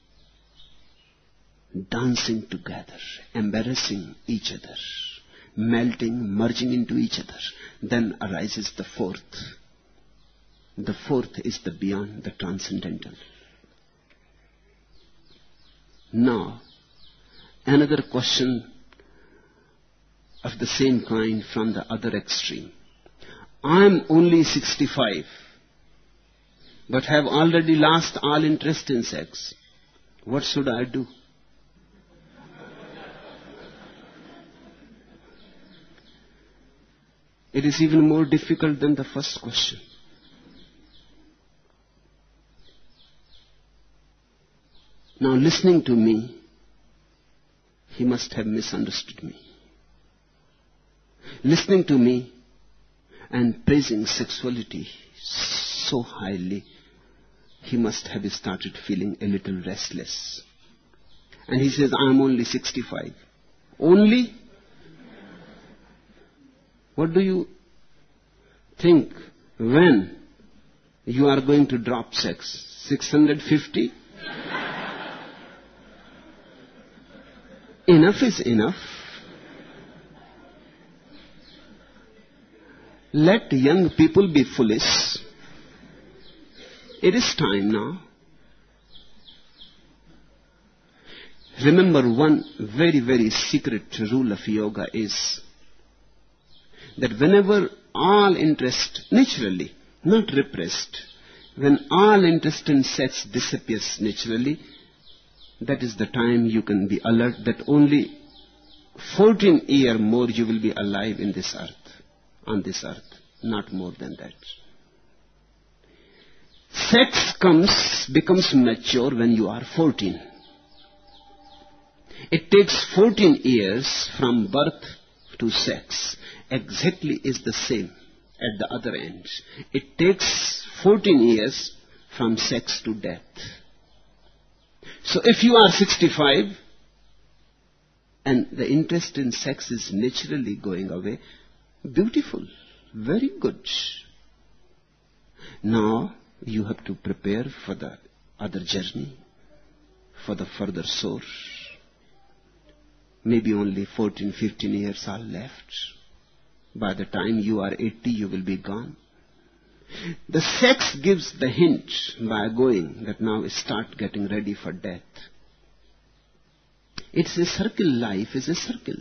dancing together, embarrassing each other, melting, merging into each other. Then arises the fourth. The fourth is the beyond, the transcendental. Now, another question of the same kind from the other extreme. I am only sixty-five, but have already lost all interest in sex. What should I do? It is even more difficult than the first question. Now, listening to me, he must have misunderstood me. Listening to me and praising sexuality so highly, he must have started feeling a little restless. And he says, I am only sixty-five. Only? What do you think when you are going to drop sex? six hundred fifty? Enough is enough. Let young people be foolish. It is time now. Remember, one very, very secret rule of yoga is that whenever all interest, naturally, not repressed, when all interest in sex disappears naturally, that is the time you can be alert that only fourteen years more you will be alive in this earth, on this earth, not more than that. Sex comes, becomes mature when you are fourteen. It takes fourteen years from birth to sex. Exactly is the same at the other end. It takes fourteen years from sex to death. So if you are sixty-five and the interest in sex is naturally going away, beautiful, very good. Now you have to prepare for the other journey, for the further source. Maybe only fourteen, fifteen years are left. By the time you are eighty, you will be gone. The sex gives the hint by going that now start getting ready for death. It's a circle. Life is a circle.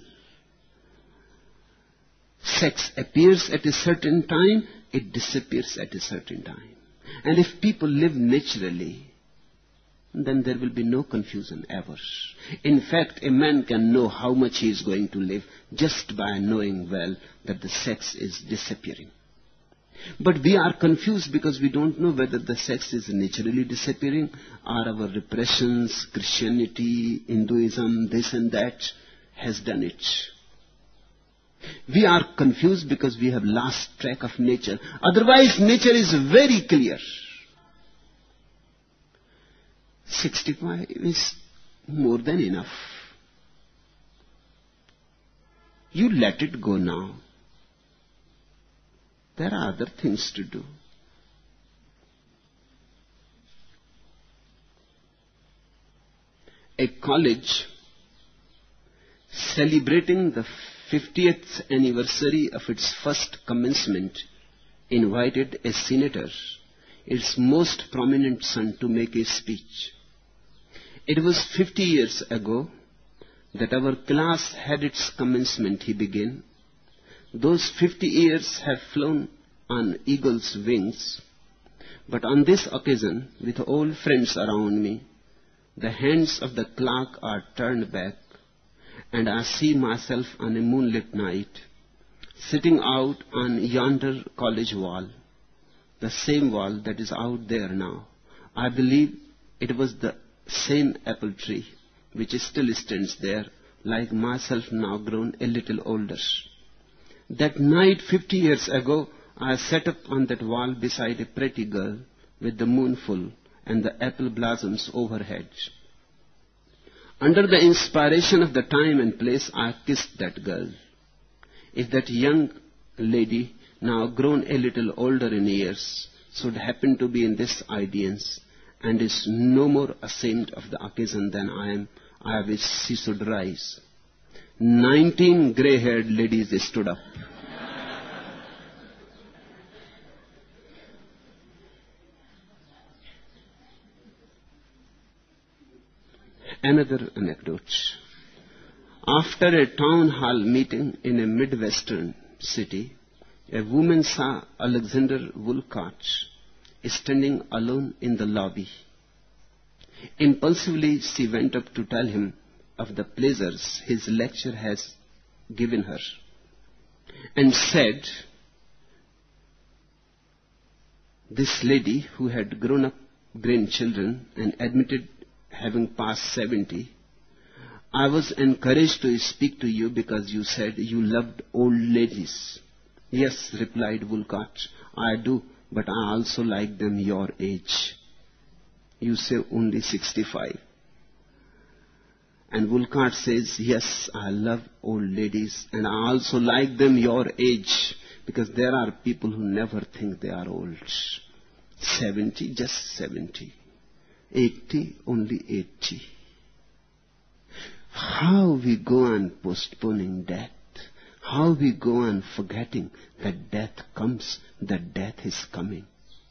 Sex appears at a certain time, it disappears at a certain time. And if people live naturally, then there will be no confusion ever. In fact, a man can know how much he is going to live just by knowing well that the sex is disappearing. But we are confused because we don't know whether the sex is naturally disappearing or our repressions, Christianity, Hinduism, this and that has done it. We are confused because we have lost track of nature. Otherwise, nature is very clear. sixty-five is more than enough. You let it go now. There are other things to do. A college celebrating the fiftieth anniversary of its first commencement invited a senator, its most prominent son, to make a speech. It was fifty years ago that our class had its commencement, he began. Those fifty years have flown on eagle's wings, but on this occasion, with old friends around me, the hands of the clock are turned back, and I see myself on a moonlit night, sitting out on yonder college wall, the same wall that is out there now. I believe it was the same apple tree which still stands there, like myself now grown a little older. That night, fifty years ago, I sat up on that wall beside a pretty girl with the moon full and the apple blossoms overhead. Under the inspiration of the time and place, I kissed that girl. If that young lady, now grown a little older in years, should happen to be in this audience and is no more ashamed of the occasion than I am, I wish she should rise. Nineteen grey-haired ladies stood up. Another anecdote. After a town hall meeting in a Midwestern city, a woman saw Alexander Woollcott standing alone in the lobby. Impulsively, she went up to tell him of the pleasures his lecture has given her, and said, this lady, who had grown up grandchildren and admitted having passed seventy, I was encouraged to speak to you because you said you loved old ladies. Yes, replied Woollcott, I do, but I also like them your age. You say only sixty-five. And Woollcott says, yes, I love old ladies, and I also like them your age, because there are people who never think they are old. Seventy, just seventy. Eighty, only eighty. How we go on postponing death. How we go on forgetting that death comes, that death is coming.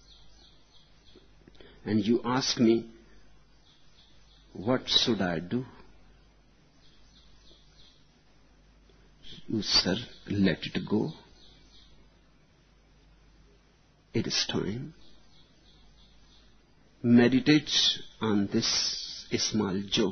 And you ask me, what should I do? You, sir, let it go. It is time. Meditate on this small joke.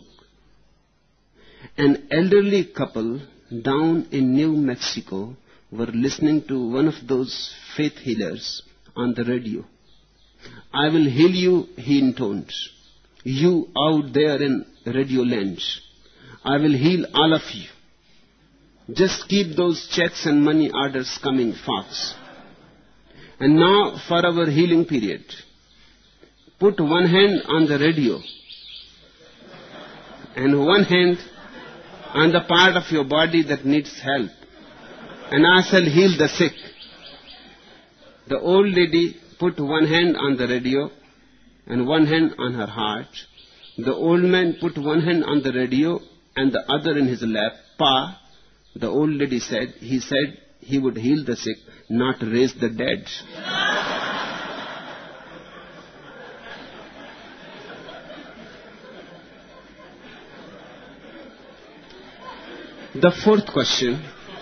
An elderly couple down in New Mexico were listening to one of those faith healers on the radio. I will heal you, he intoned. You out there in Radio Land. I will heal all of you. Just keep those checks and money orders coming, folks. And now for our healing period. Put one hand on the radio and one hand on the part of your body that needs help, and I shall heal the sick. The old lady put one hand on the radio and one hand on her heart. The old man put one hand on the radio and the other in his lap. Pa, the old lady said, he said he would heal the sick, not raise the dead. The fourth question.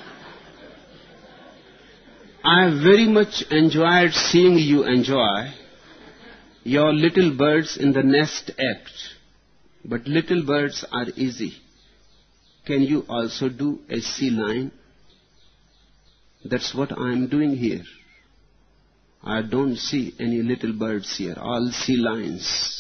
I very much enjoyed seeing you enjoy your little birds in the nest act. But little birds are easy. Can you also do a sea lion? That's what I am doing here. I don't see any little birds here, all sea lions.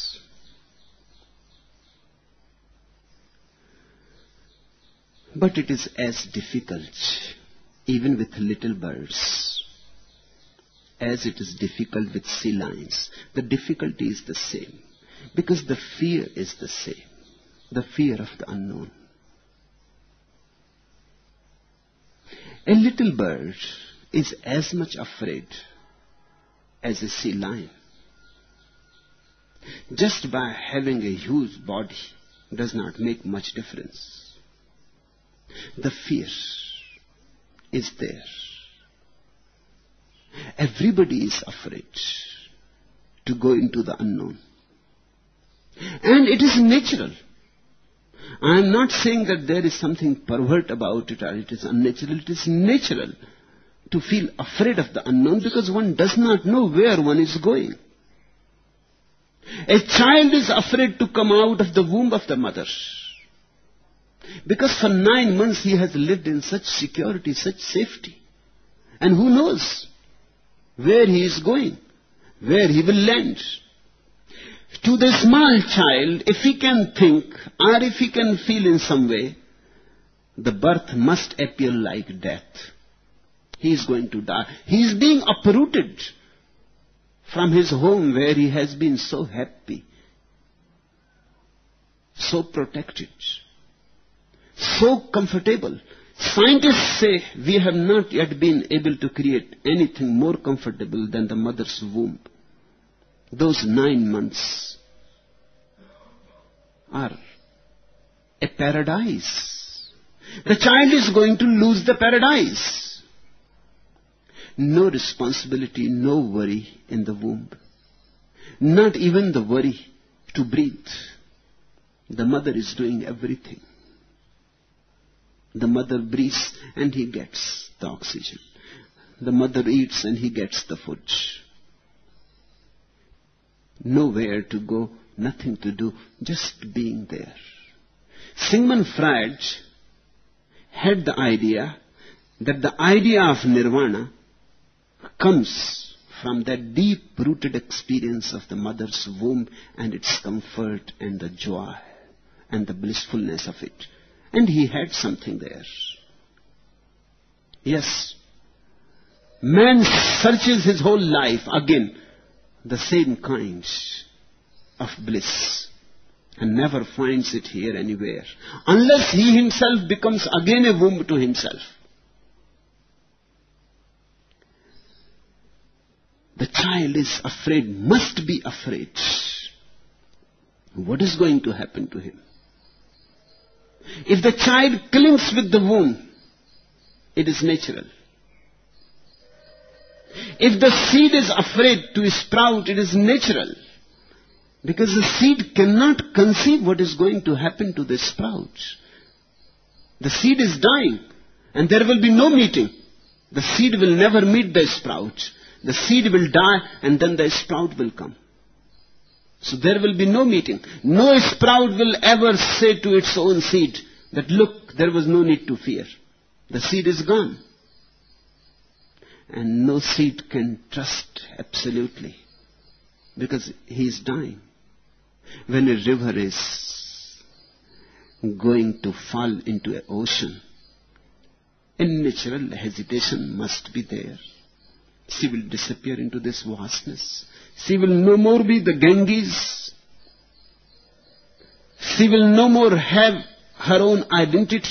But it is as difficult even with little birds. As it is difficult with sea lions, the difficulty is the same, because the fear is the same, the fear of the unknown. A little bird is as much afraid as a sea lion. Just by having a huge body does not make much difference. The fear is there. Everybody is afraid to go into the unknown. And it is natural. I am not saying that there is something pervert about it or it is unnatural. It is natural to feel afraid of the unknown because one does not know where one is going. A child is afraid to come out of the womb of the mother, because for nine months he has lived in such security, such safety. And who knows where he is going, where he will land. To the small child, if he can think or if he can feel in some way, the birth must appear like death. He is going to die. He is being uprooted from his home where he has been so happy, so protected, so comfortable. Scientists say we have not yet been able to create anything more comfortable than the mother's womb. Those nine months are a paradise. The child is going to lose the paradise. No responsibility, no worry in the womb. Not even the worry to breathe. The mother is doing everything. The mother breathes and he gets the oxygen. The mother eats and he gets the food. Nowhere to go, nothing to do, just being there. Sigmund Freud had the idea that the idea of nirvana comes from that deep-rooted experience of the mother's womb and its comfort and the joy and the blissfulness of it. And he had something there. Yes, man searches his whole life again the same kind of bliss and never finds it here anywhere, unless he himself becomes again a womb to himself. The child is afraid, must be afraid. What is going to happen to him? If the child clings with the womb, it is natural. If the seed is afraid to sprout, it is natural. Because the seed cannot conceive what is going to happen to the sprout. The seed is dying, and there will be no meeting. The seed will never meet the sprout. The seed will die, and then the sprout will come. So there will be no meeting. No sprout will ever say to its own seed that, look, there was no need to fear. The seed is gone. And no seed can trust absolutely, because he is dying. When a river is going to fall into an ocean, a natural hesitation must be there. She will disappear into this vastness. She will no more be the Ganges. She will no more have her own identity.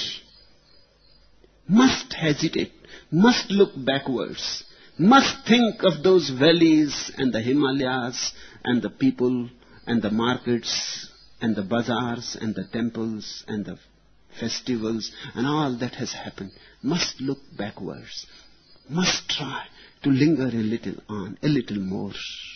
Must hesitate, must look backwards, must think of those valleys and the Himalayas and the people and the markets and the bazaars and the temples and the festivals and all that has happened. Must look backwards, must try to linger a little on, a little more.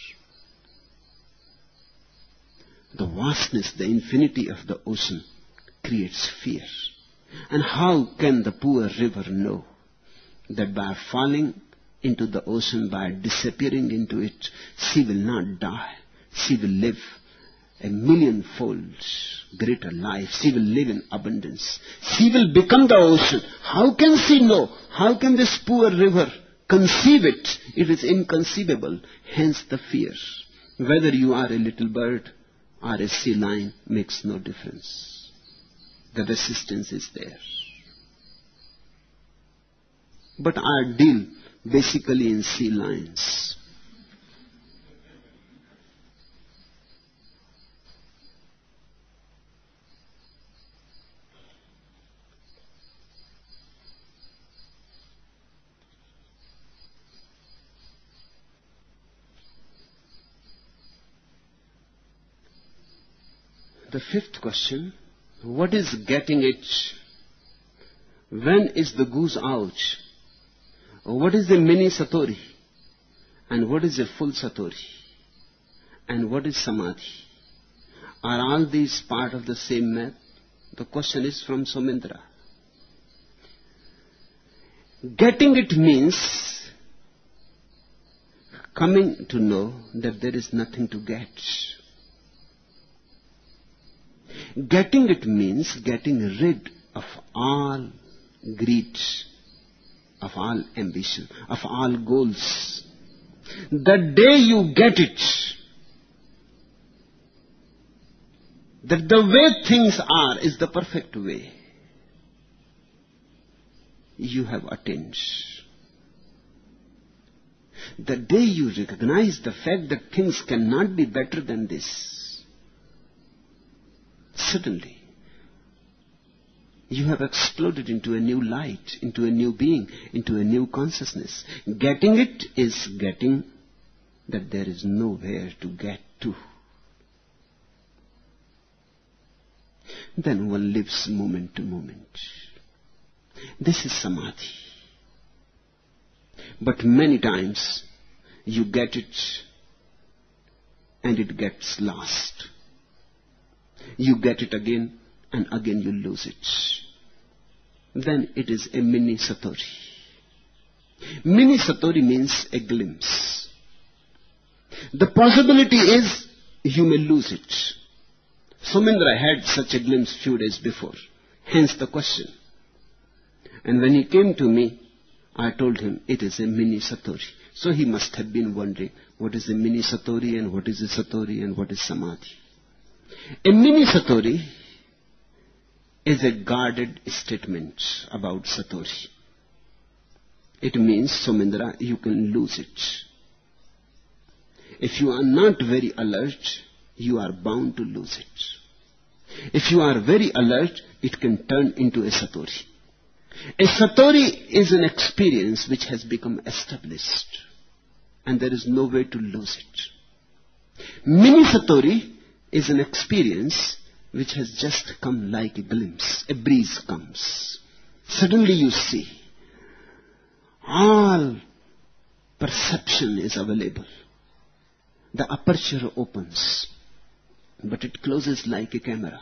The vastness, the infinity of the ocean creates fear. And how can the poor river know that by falling into the ocean, by disappearing into it, she will not die. She will live a millionfold greater life. She will live in abundance. She will become the ocean. How can she know? How can this poor river conceive it? It is inconceivable. Hence the fear. Whether you are a little bird or a sea lion makes no difference. The resistance is there. but I deal basically in sea lions. The fifth question, what is getting it? When is the goose out? What is a mini satori? And what is a full satori? And what is samadhi? Are all these part of the same math? The question is from Somendra. Getting it means coming to know that there is nothing to get. Getting it means getting rid of all greed, of all ambition, of all goals. The day you get it, that the way things are is the perfect way, you have attained. The day you recognize the fact that things cannot be better than this, suddenly, you have exploded into a new light, into a new being, into a new consciousness. Getting it is getting that there is nowhere to get to. Then one lives moment to moment. This is samadhi. But many times you get it and it gets lost. You get it again and again you lose it. Then it is a mini satori. Mini satori means a glimpse. The possibility is you may lose it. Somendra had such a glimpse few days before. Hence the question. And when he came to me, I told him it is a mini satori. So he must have been wondering what is a mini satori and what is a satori and what is samadhi. A mini satori is a guarded statement about satori. It means, Somendra, you can lose it. If you are not very alert, you are bound to lose it. If you are very alert, it can turn into a satori. A satori is an experience which has become established, and there is no way to lose it. Mini satori is an experience which has just come like a glimpse. A breeze comes. Suddenly you see. All perception is available. The aperture opens, but it closes like a camera.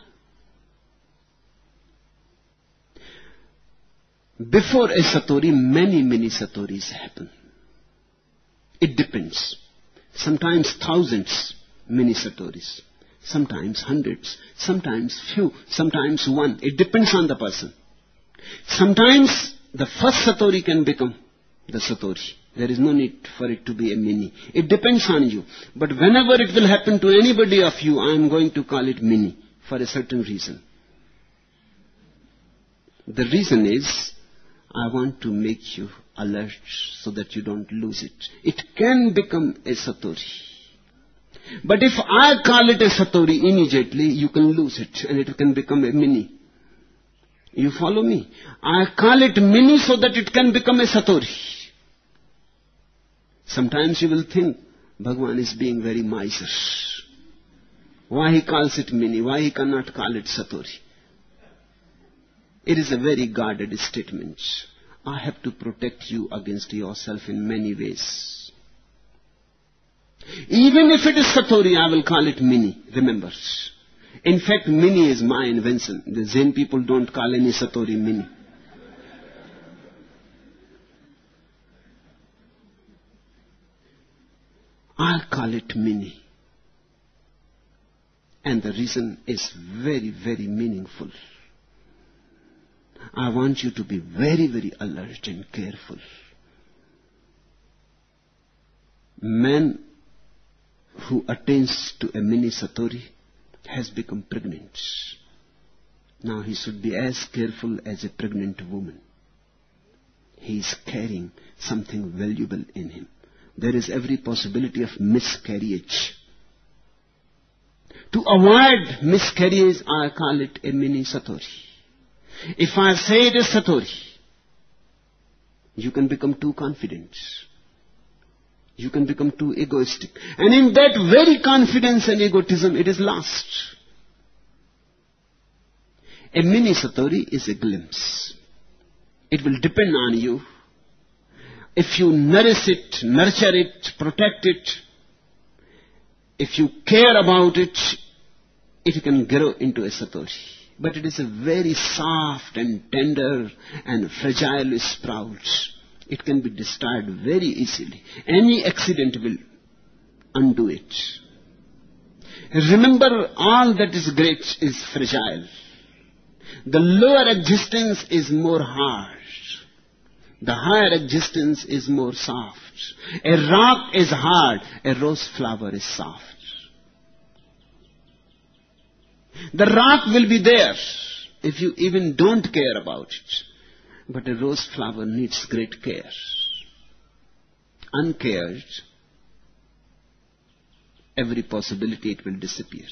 Before a satori, many, many satoris happen. It depends. Sometimes thousands, many satoris. Sometimes hundreds, sometimes few, sometimes one. It depends on the person. Sometimes the first satori can become the satori. There is no need for it to be a mini. It depends on you. But whenever it will happen to anybody of you, I am going to call it mini for a certain reason. The reason is, I want to make you alert so that you don't lose it. It can become a satori. But if I call it a satori immediately, you can lose it and it can become a mini. You follow me? I call it mini so that it can become a satori. Sometimes you will think, Bhagavan is being very miser. Why he calls it mini? Why he cannot call it satori? It is a very guarded statement. I have to protect you against yourself in many ways. Even if it is satori, I will call it mini. Remember. In fact, mini is my invention. The Zen people don't call any satori mini. I call it mini. And the reason is very, very meaningful. I want you to be very, very alert and careful. Man who attains to a mini satori has become pregnant. Now he should be as careful as a pregnant woman. he is carrying something valuable in him. There is every possibility of miscarriage. To avoid miscarriage, I call it a mini Satori. If I say it is Satori, you can become too confident. You can become too egoistic. And in that very confidence and egotism, it is lost. A mini Satori is a glimpse. It will depend on you. If you nourish it, nurture it, protect it, if you care about it, it can grow into a Satori. But it is a very soft and tender and fragile sprout. It can be destroyed very easily. Any accident will undo it. Remember, all that is great is fragile. The lower existence is more hard. The higher existence is more soft. A rock is hard. A rose flower is soft. The rock will be there if you even don't care about it. But a rose flower needs great care. Uncared, every possibility it will disappear.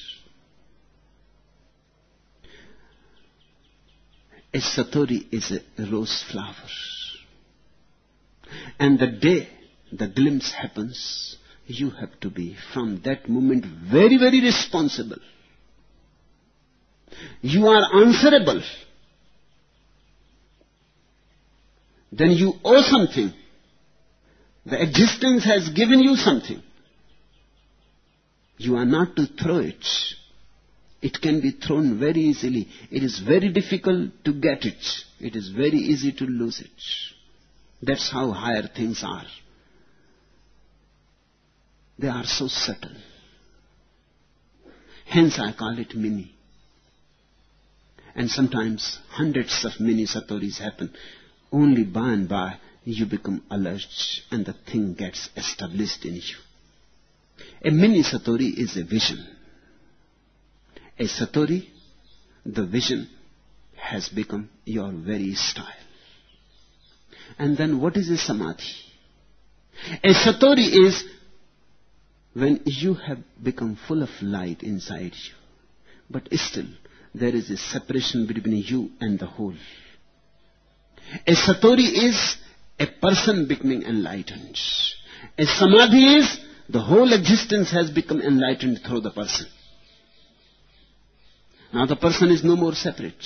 A Satori is a rose flower. And the day the glimpse happens, you have to be, from that moment, very, very responsible. You are answerable. Then you owe something. The existence has given you something. You are not to throw it. It can be thrown very easily. It is very difficult to get it. It is very easy to lose it. That's how higher things are. They are so subtle. Hence I call it mini. And sometimes hundreds of mini Satoris happen. Only by and by you become alert and the thing gets established in you. A mini Satori is a vision. A Satori, the vision, has become your very style. And then what is a Samadhi? A Satori is when you have become full of light inside you, but still there is a separation between you and the whole. A Satori is a person becoming enlightened. A Samadhi is the whole existence has become enlightened through the person. Now the person is no more separate.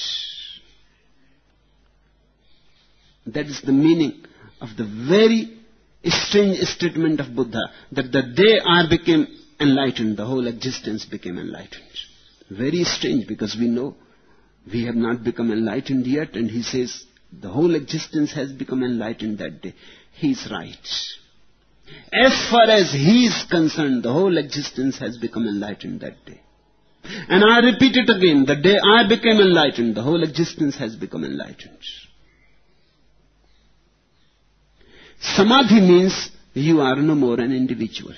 That is the meaning of the very strange statement of Buddha, that the day I became enlightened, the whole existence became enlightened. Very strange, because we know we have not become enlightened yet, and he says the whole existence has become enlightened that day. He is right. As far as he is concerned, the whole existence has become enlightened that day. And I repeat it again, the day I became enlightened, the whole existence has become enlightened. Samadhi means you are no more an individual.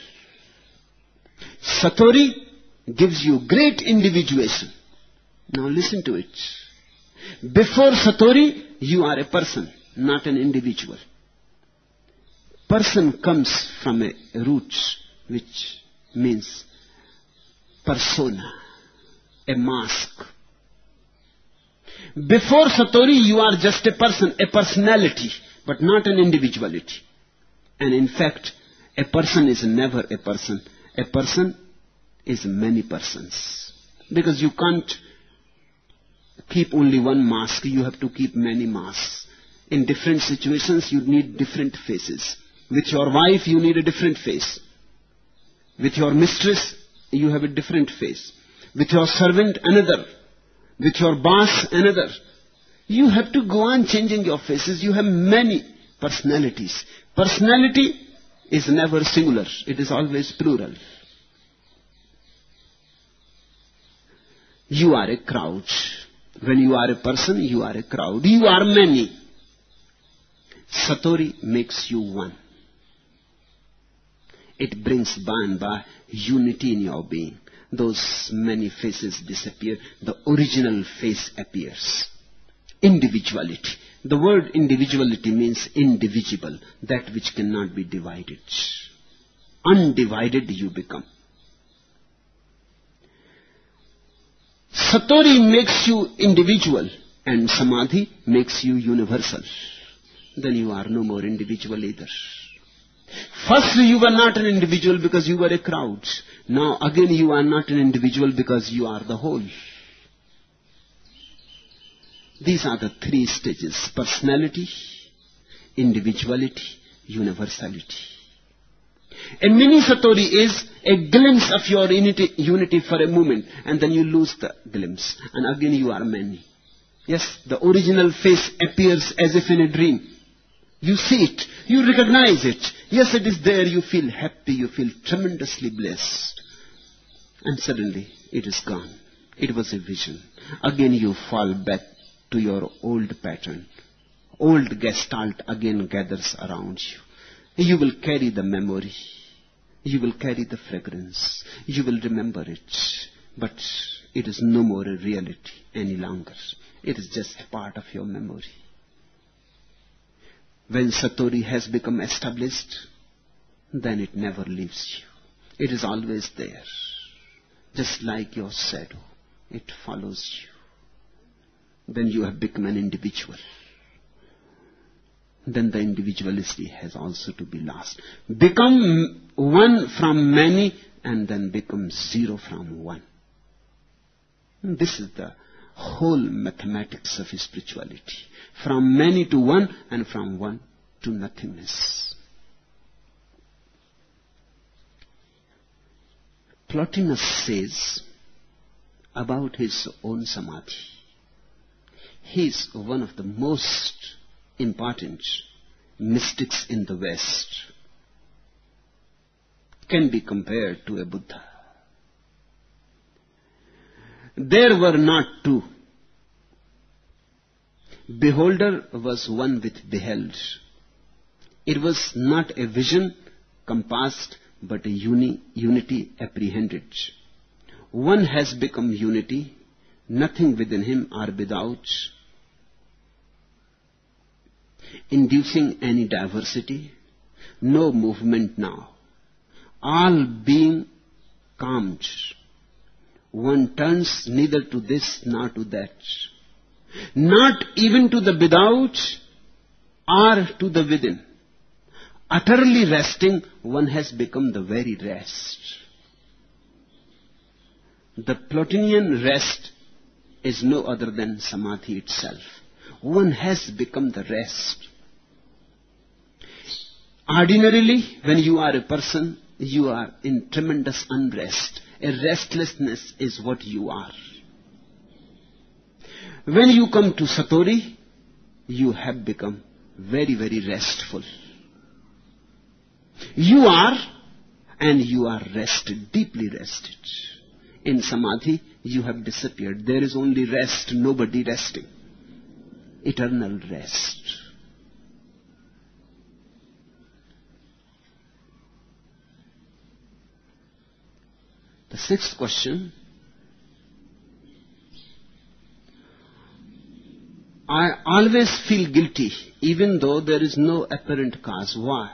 Satori gives you great individuation. Now listen to it. Before Satori, you are a person, not an individual. Person comes from a root which means persona, a mask. Before Satori, you are just a person, a personality, but not an individuality. And in fact, a person is never a person. A person is many persons. Because you can't keep only one mask, you have to keep many masks. In different situations, you need different faces. With your wife, you need a different face. With your mistress, you have a different face. With your servant, another. With your boss, another. You have to go on changing your faces. You have many personalities. Personality is never singular. It is always plural. You are a crowd. When you are a person, you are a crowd. You are many. Satori makes you one. It brings by and by unity in your being. Those many faces disappear. The original face appears. Individuality. The word individuality means indivisible, that which cannot be divided. Undivided you become. Satori makes you individual and Samadhi makes you universal. Then you are no more individual either. First you were not an individual because you were a crowd. Now again you are not an individual because you are the whole. These are the three stages: personality, individuality, universality. A mini Satori is a glimpse of your unity, unity for a moment, and then you lose the glimpse, and again you are many. Yes, the original face appears as if in a dream. You see it, you recognize it. Yes, it is there, you feel happy, you feel tremendously blessed. And suddenly it is gone. It was a vision. Again you fall back to your old pattern. Old gestalt again gathers around you. You will carry the memory. You will carry the fragrance. You will remember it. But it is no more a reality any longer. It is just a part of your memory. When Satori has become established, then it never leaves you. It is always there. Just like your shadow. It follows you. Then you have become an individual. Then the individuality has also to be lost. Become one from many and then become zero from one. And this is the whole mathematics of spirituality. From many to one and from one to nothingness. Plotinus says about his own samadhi, he is one of the most important mystics in the West. Can be compared to a Buddha. There were not two. Beholder was one with beheld. It was not a vision compassed, but a uni, unity apprehended. One has become unity, nothing within him or without, inducing any diversity, no movement now. All being calmed. One turns neither to this nor to that. Not even to the without or to the within. Utterly resting, one has become the very rest. The Plotinian rest is no other than Samadhi itself. One has become the rest. Ordinarily, when you are a person, you are in tremendous unrest. A restlessness is what you are. When you come to Satori, you have become very, very restful. You are, and you are rested, deeply rested. In Samadhi, you have disappeared. There is only rest, nobody resting. Eternal rest. The sixth question. I always feel guilty, even though there is no apparent cause. Why?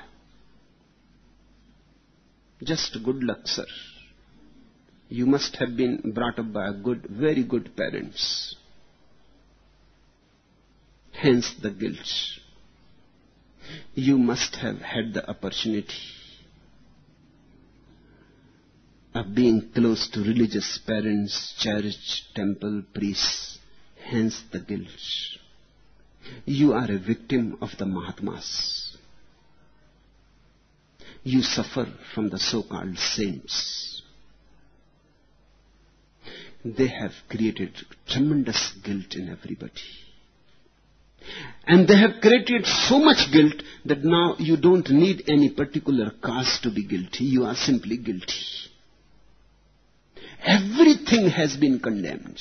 Just good luck, sir. You must have been brought up by good, very good parents. Hence the guilt. You must have had the opportunity of being close to religious parents, church, temple, priests. Hence the guilt. You are a victim of the Mahatmas. You suffer from the so-called saints. They have created tremendous guilt in everybody. And they have created so much guilt that now you don't need any particular cause to be guilty. You are simply guilty. Everything has been condemned.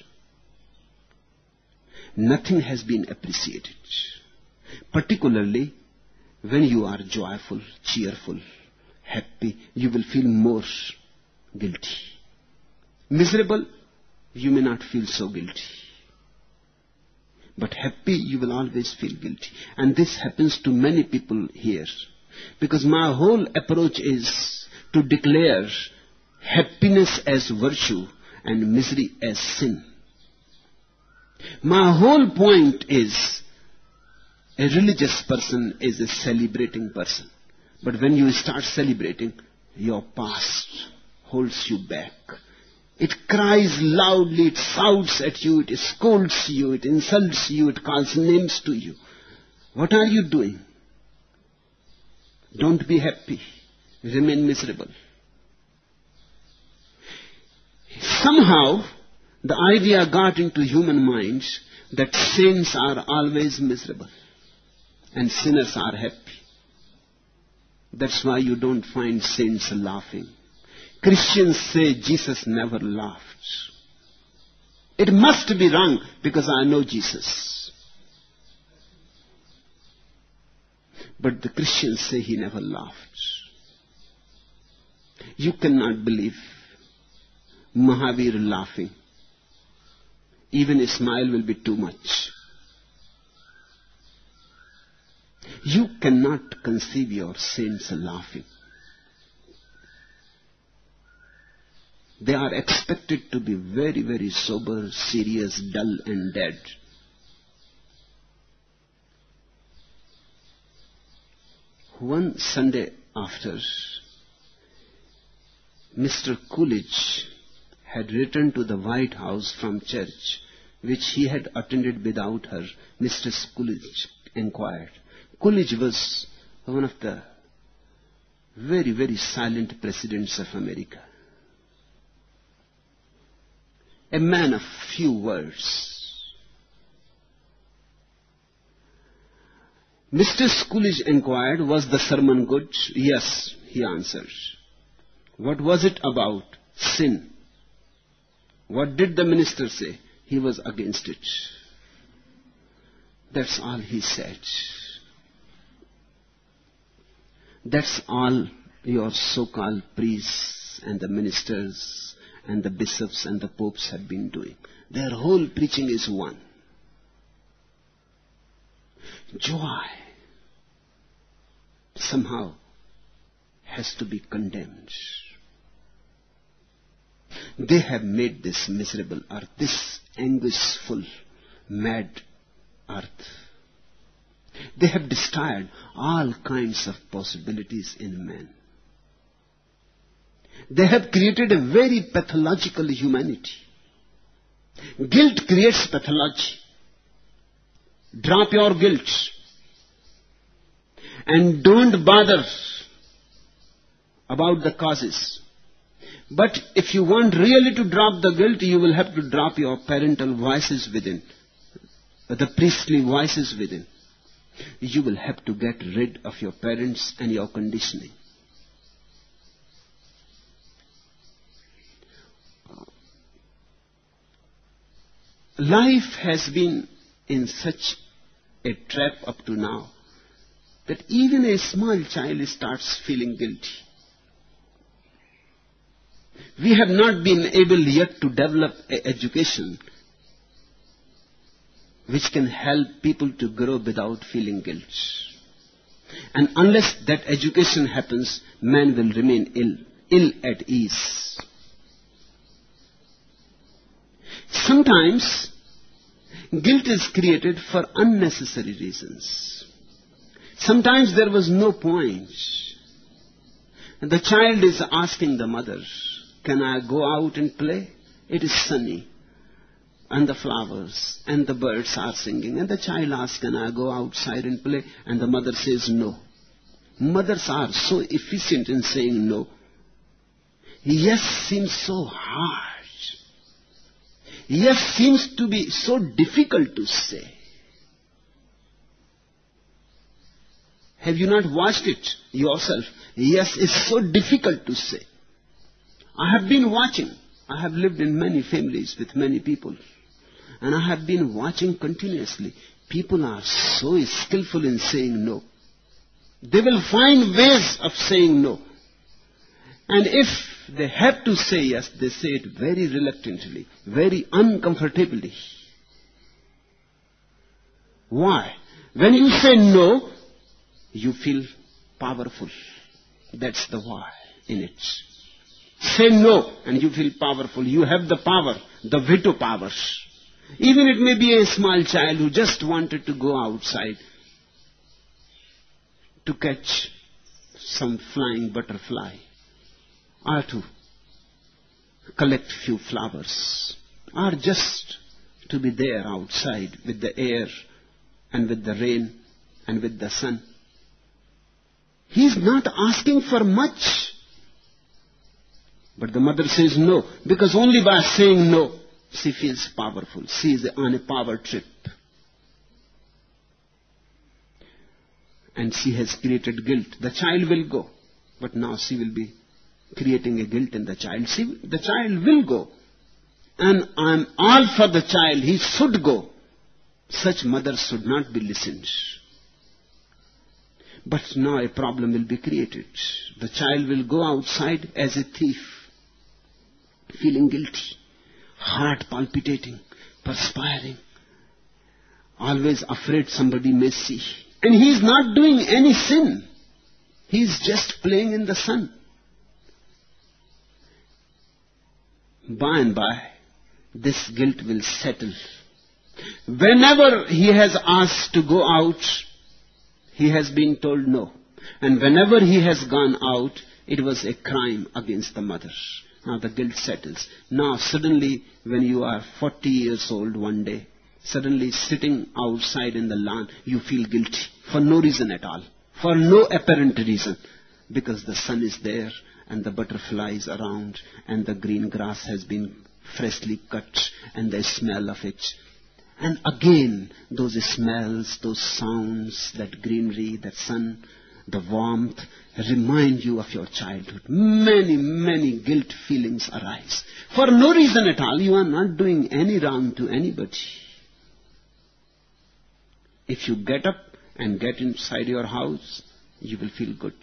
Nothing has been appreciated. Particularly when you are joyful, cheerful, happy, you will feel more guilty. Miserable, you may not feel so guilty. But happy, you will always feel guilty. And this happens to many people here. Because my whole approach is to declare happiness as virtue and misery as sin. My whole point is, a religious person is a celebrating person. But when you start celebrating, your past holds you back. It cries loudly, it shouts at you, it scolds you, it insults you, it calls names to you. What are you doing? Don't be happy. Remain miserable. Somehow, the idea got into human minds that saints are always miserable and sinners are happy. That's why you don't find saints laughing. Christians say Jesus never laughed. It must be wrong because I know Jesus. But the Christians say he never laughed. You cannot believe Mahavir laughing. Even a smile will be too much. You cannot conceive your saints laughing. They are expected to be very, very sober, serious, dull and dead. One Sunday after, Mister Coolidge had returned to the White House from church, which he had attended without her. Mister Coolidge inquired. Coolidge was one of the very, very silent presidents of America. A man of few words. Mister Coolidge inquired, was the sermon good? Yes, he answered. What was it about? Sin. What did the minister say? He was against it. That's all he said. That's all your so-called priests and the ministers and the bishops and the popes have been doing. Their whole preaching is one. Joy somehow has to be condemned. They have made this miserable earth, this anguishful, mad earth. They have destroyed all kinds of possibilities in man. They have created a very pathological humanity. Guilt creates pathology. Drop your guilt. And don't bother about the causes. But if you want really to drop the guilt, you will have to drop your parental voices within, the priestly voices within. You will have to get rid of your parents and your conditioning. Life has been in such a trap up to now that even a small child starts feeling guilty. We have not been able yet to develop an education which can help people to grow without feeling guilt. And unless that education happens, man will remain ill, ill at ease. Sometimes, guilt is created for unnecessary reasons. Sometimes there was no point. And the child is asking the mother, can I go out and play? It is sunny. And the flowers and the birds are singing. And the child asks, can I go outside and play? And the mother says no. Mothers are so efficient in saying no. Yes seems so hard. Yes seems to be so difficult to say. Have you not watched it yourself? Yes is so difficult to say. I have been watching. I have lived in many families with many people. And I have been watching continuously. People are so skillful in saying no. They will find ways of saying no. And if they have to say yes, they say it very reluctantly, very uncomfortably. Why? When you say no, you feel powerful. That's the why in it. Say no and you feel powerful. You have the power, the veto power. Even it may be a small child who just wanted to go outside to catch some flying butterfly or to collect few flowers or just to be there outside with the air and with the rain and with the sun. He is not asking for much. But the mother says no, because only by saying no, she feels powerful. She is on a power trip. And she has created guilt. The child will go, but now she will be creating a guilt in the child. She, the child will go. And I'm all for the child. He should go. Such mothers should not be listened. But now a problem will be created. The child will go outside as a thief, feeling guilty, heart palpitating, perspiring, always afraid somebody may see. And he is not doing any sin. He is just playing in the sun. By and by, this guilt will settle. Whenever he has asked to go out, he has been told no. And whenever he has gone out, it was a crime against the mother. Now the guilt settles. Now suddenly, when you are forty years old one day, suddenly sitting outside in the lawn, you feel guilty for no reason at all. For no apparent reason. Because the sun is there and the butterflies around and the green grass has been freshly cut and the smell of it. And again, those smells, those sounds, that greenery, that sun, the warmth, remind you of your childhood. Many, many guilt feelings arise. For no reason at all, you are not doing any wrong to anybody. If you get up and get inside your house, you will feel good.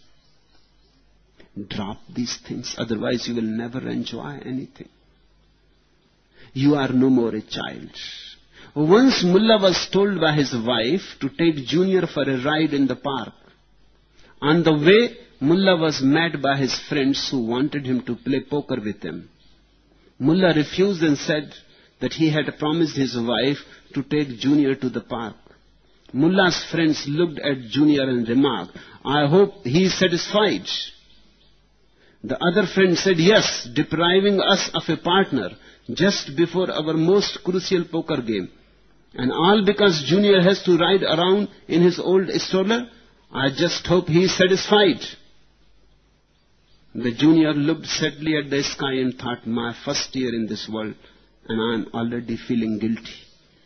Drop these things, otherwise you will never enjoy anything. You are no more a child. Once Mullah was told by his wife to take Junior for a ride in the park. On the way, Mullah was met by his friends who wanted him to play poker with them. Mullah refused and said that he had promised his wife to take Junior to the park. Mullah's friends looked at Junior and remarked, "I hope he is satisfied." The other friend said, "Yes, depriving us of a partner just before our most crucial poker game. And all because Junior has to ride around in his old stroller? I just hope he is satisfied." The Junior looked sadly at the sky and thought, "My first year in this world, and I am already feeling guilty."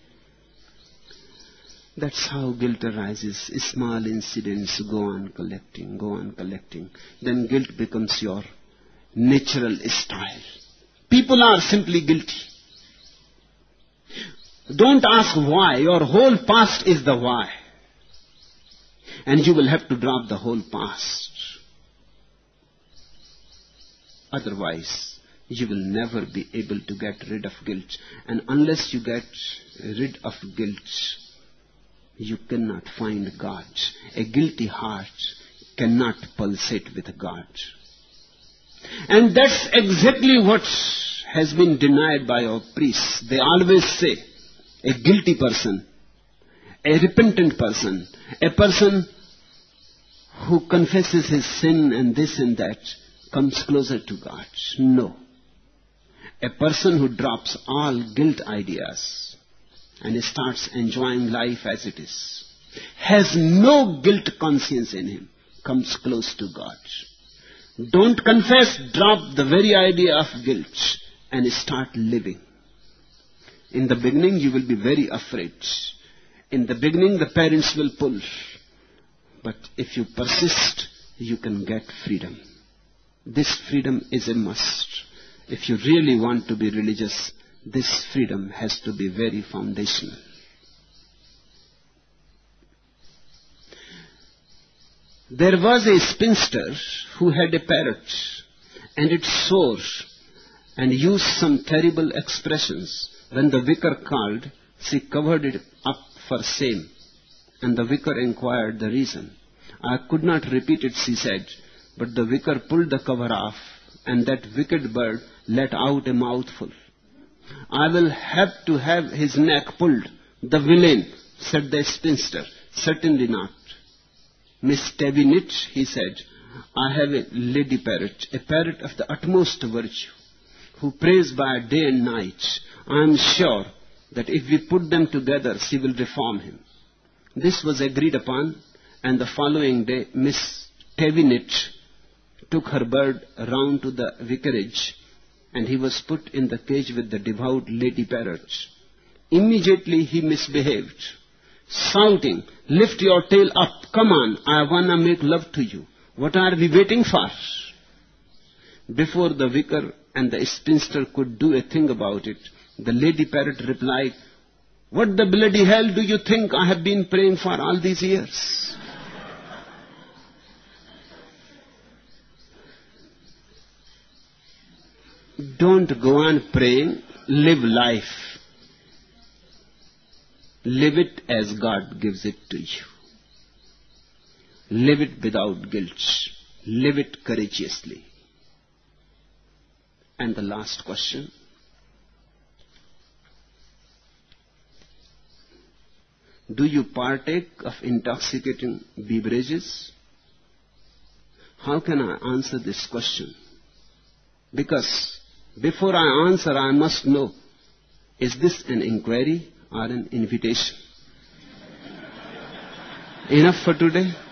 That's how guilt arises. Small incidents go on collecting, go on collecting. Then guilt becomes your natural style. People are simply guilty. Don't ask why. Your whole past is the why. And you will have to drop the whole past. Otherwise, you will never be able to get rid of guilt. And unless you get rid of guilt, you cannot find God. A guilty heart cannot pulsate with God. And that's exactly what has been denied by our priests. They always say, a guilty person, a repentant person, a person who confesses his sin and this and that comes closer to God. No. A person who drops all guilt ideas and starts enjoying life as it is, has no guilt conscience in him, comes close to God. Don't confess, drop the very idea of guilt and start living. In the beginning, you will be very afraid. In the beginning, the parents will pull. But if you persist, you can get freedom. This freedom is a must. If you really want to be religious, this freedom has to be very foundational. There was a spinster who had a parrot, and it swore and used some terrible expressions. When the vicar called, she covered it up for shame. And the vicar inquired the reason. I could not repeat it, she said, but the vicar pulled the cover off, and that wicked bird let out a mouthful. I will have to have his neck pulled. The villain, said the spinster. Certainly not. Miss Tevinich, he said, I have a lady parrot, a parrot of the utmost virtue, who prays by day and night. I am sure that if we put them together, she will reform him. This was agreed upon, and the following day, Miss Tevinich took her bird round to the vicarage, and he was put in the cage with the devout lady parrot. Immediately he misbehaved, shouting, lift your tail up, come on, I wanna make love to you. What are we waiting for? Before the vicar and the spinster could do a thing about it, the lady parrot replied, what the bloody hell do you think I have been praying for all these years? Don't go on praying, live life. Live it as God gives it to you. Live it without guilt. Live it courageously. And the last question. Do you partake of intoxicating beverages? How can I answer this question? Because before I answer, I must know, is this an inquiry or an invitation? Enough for today.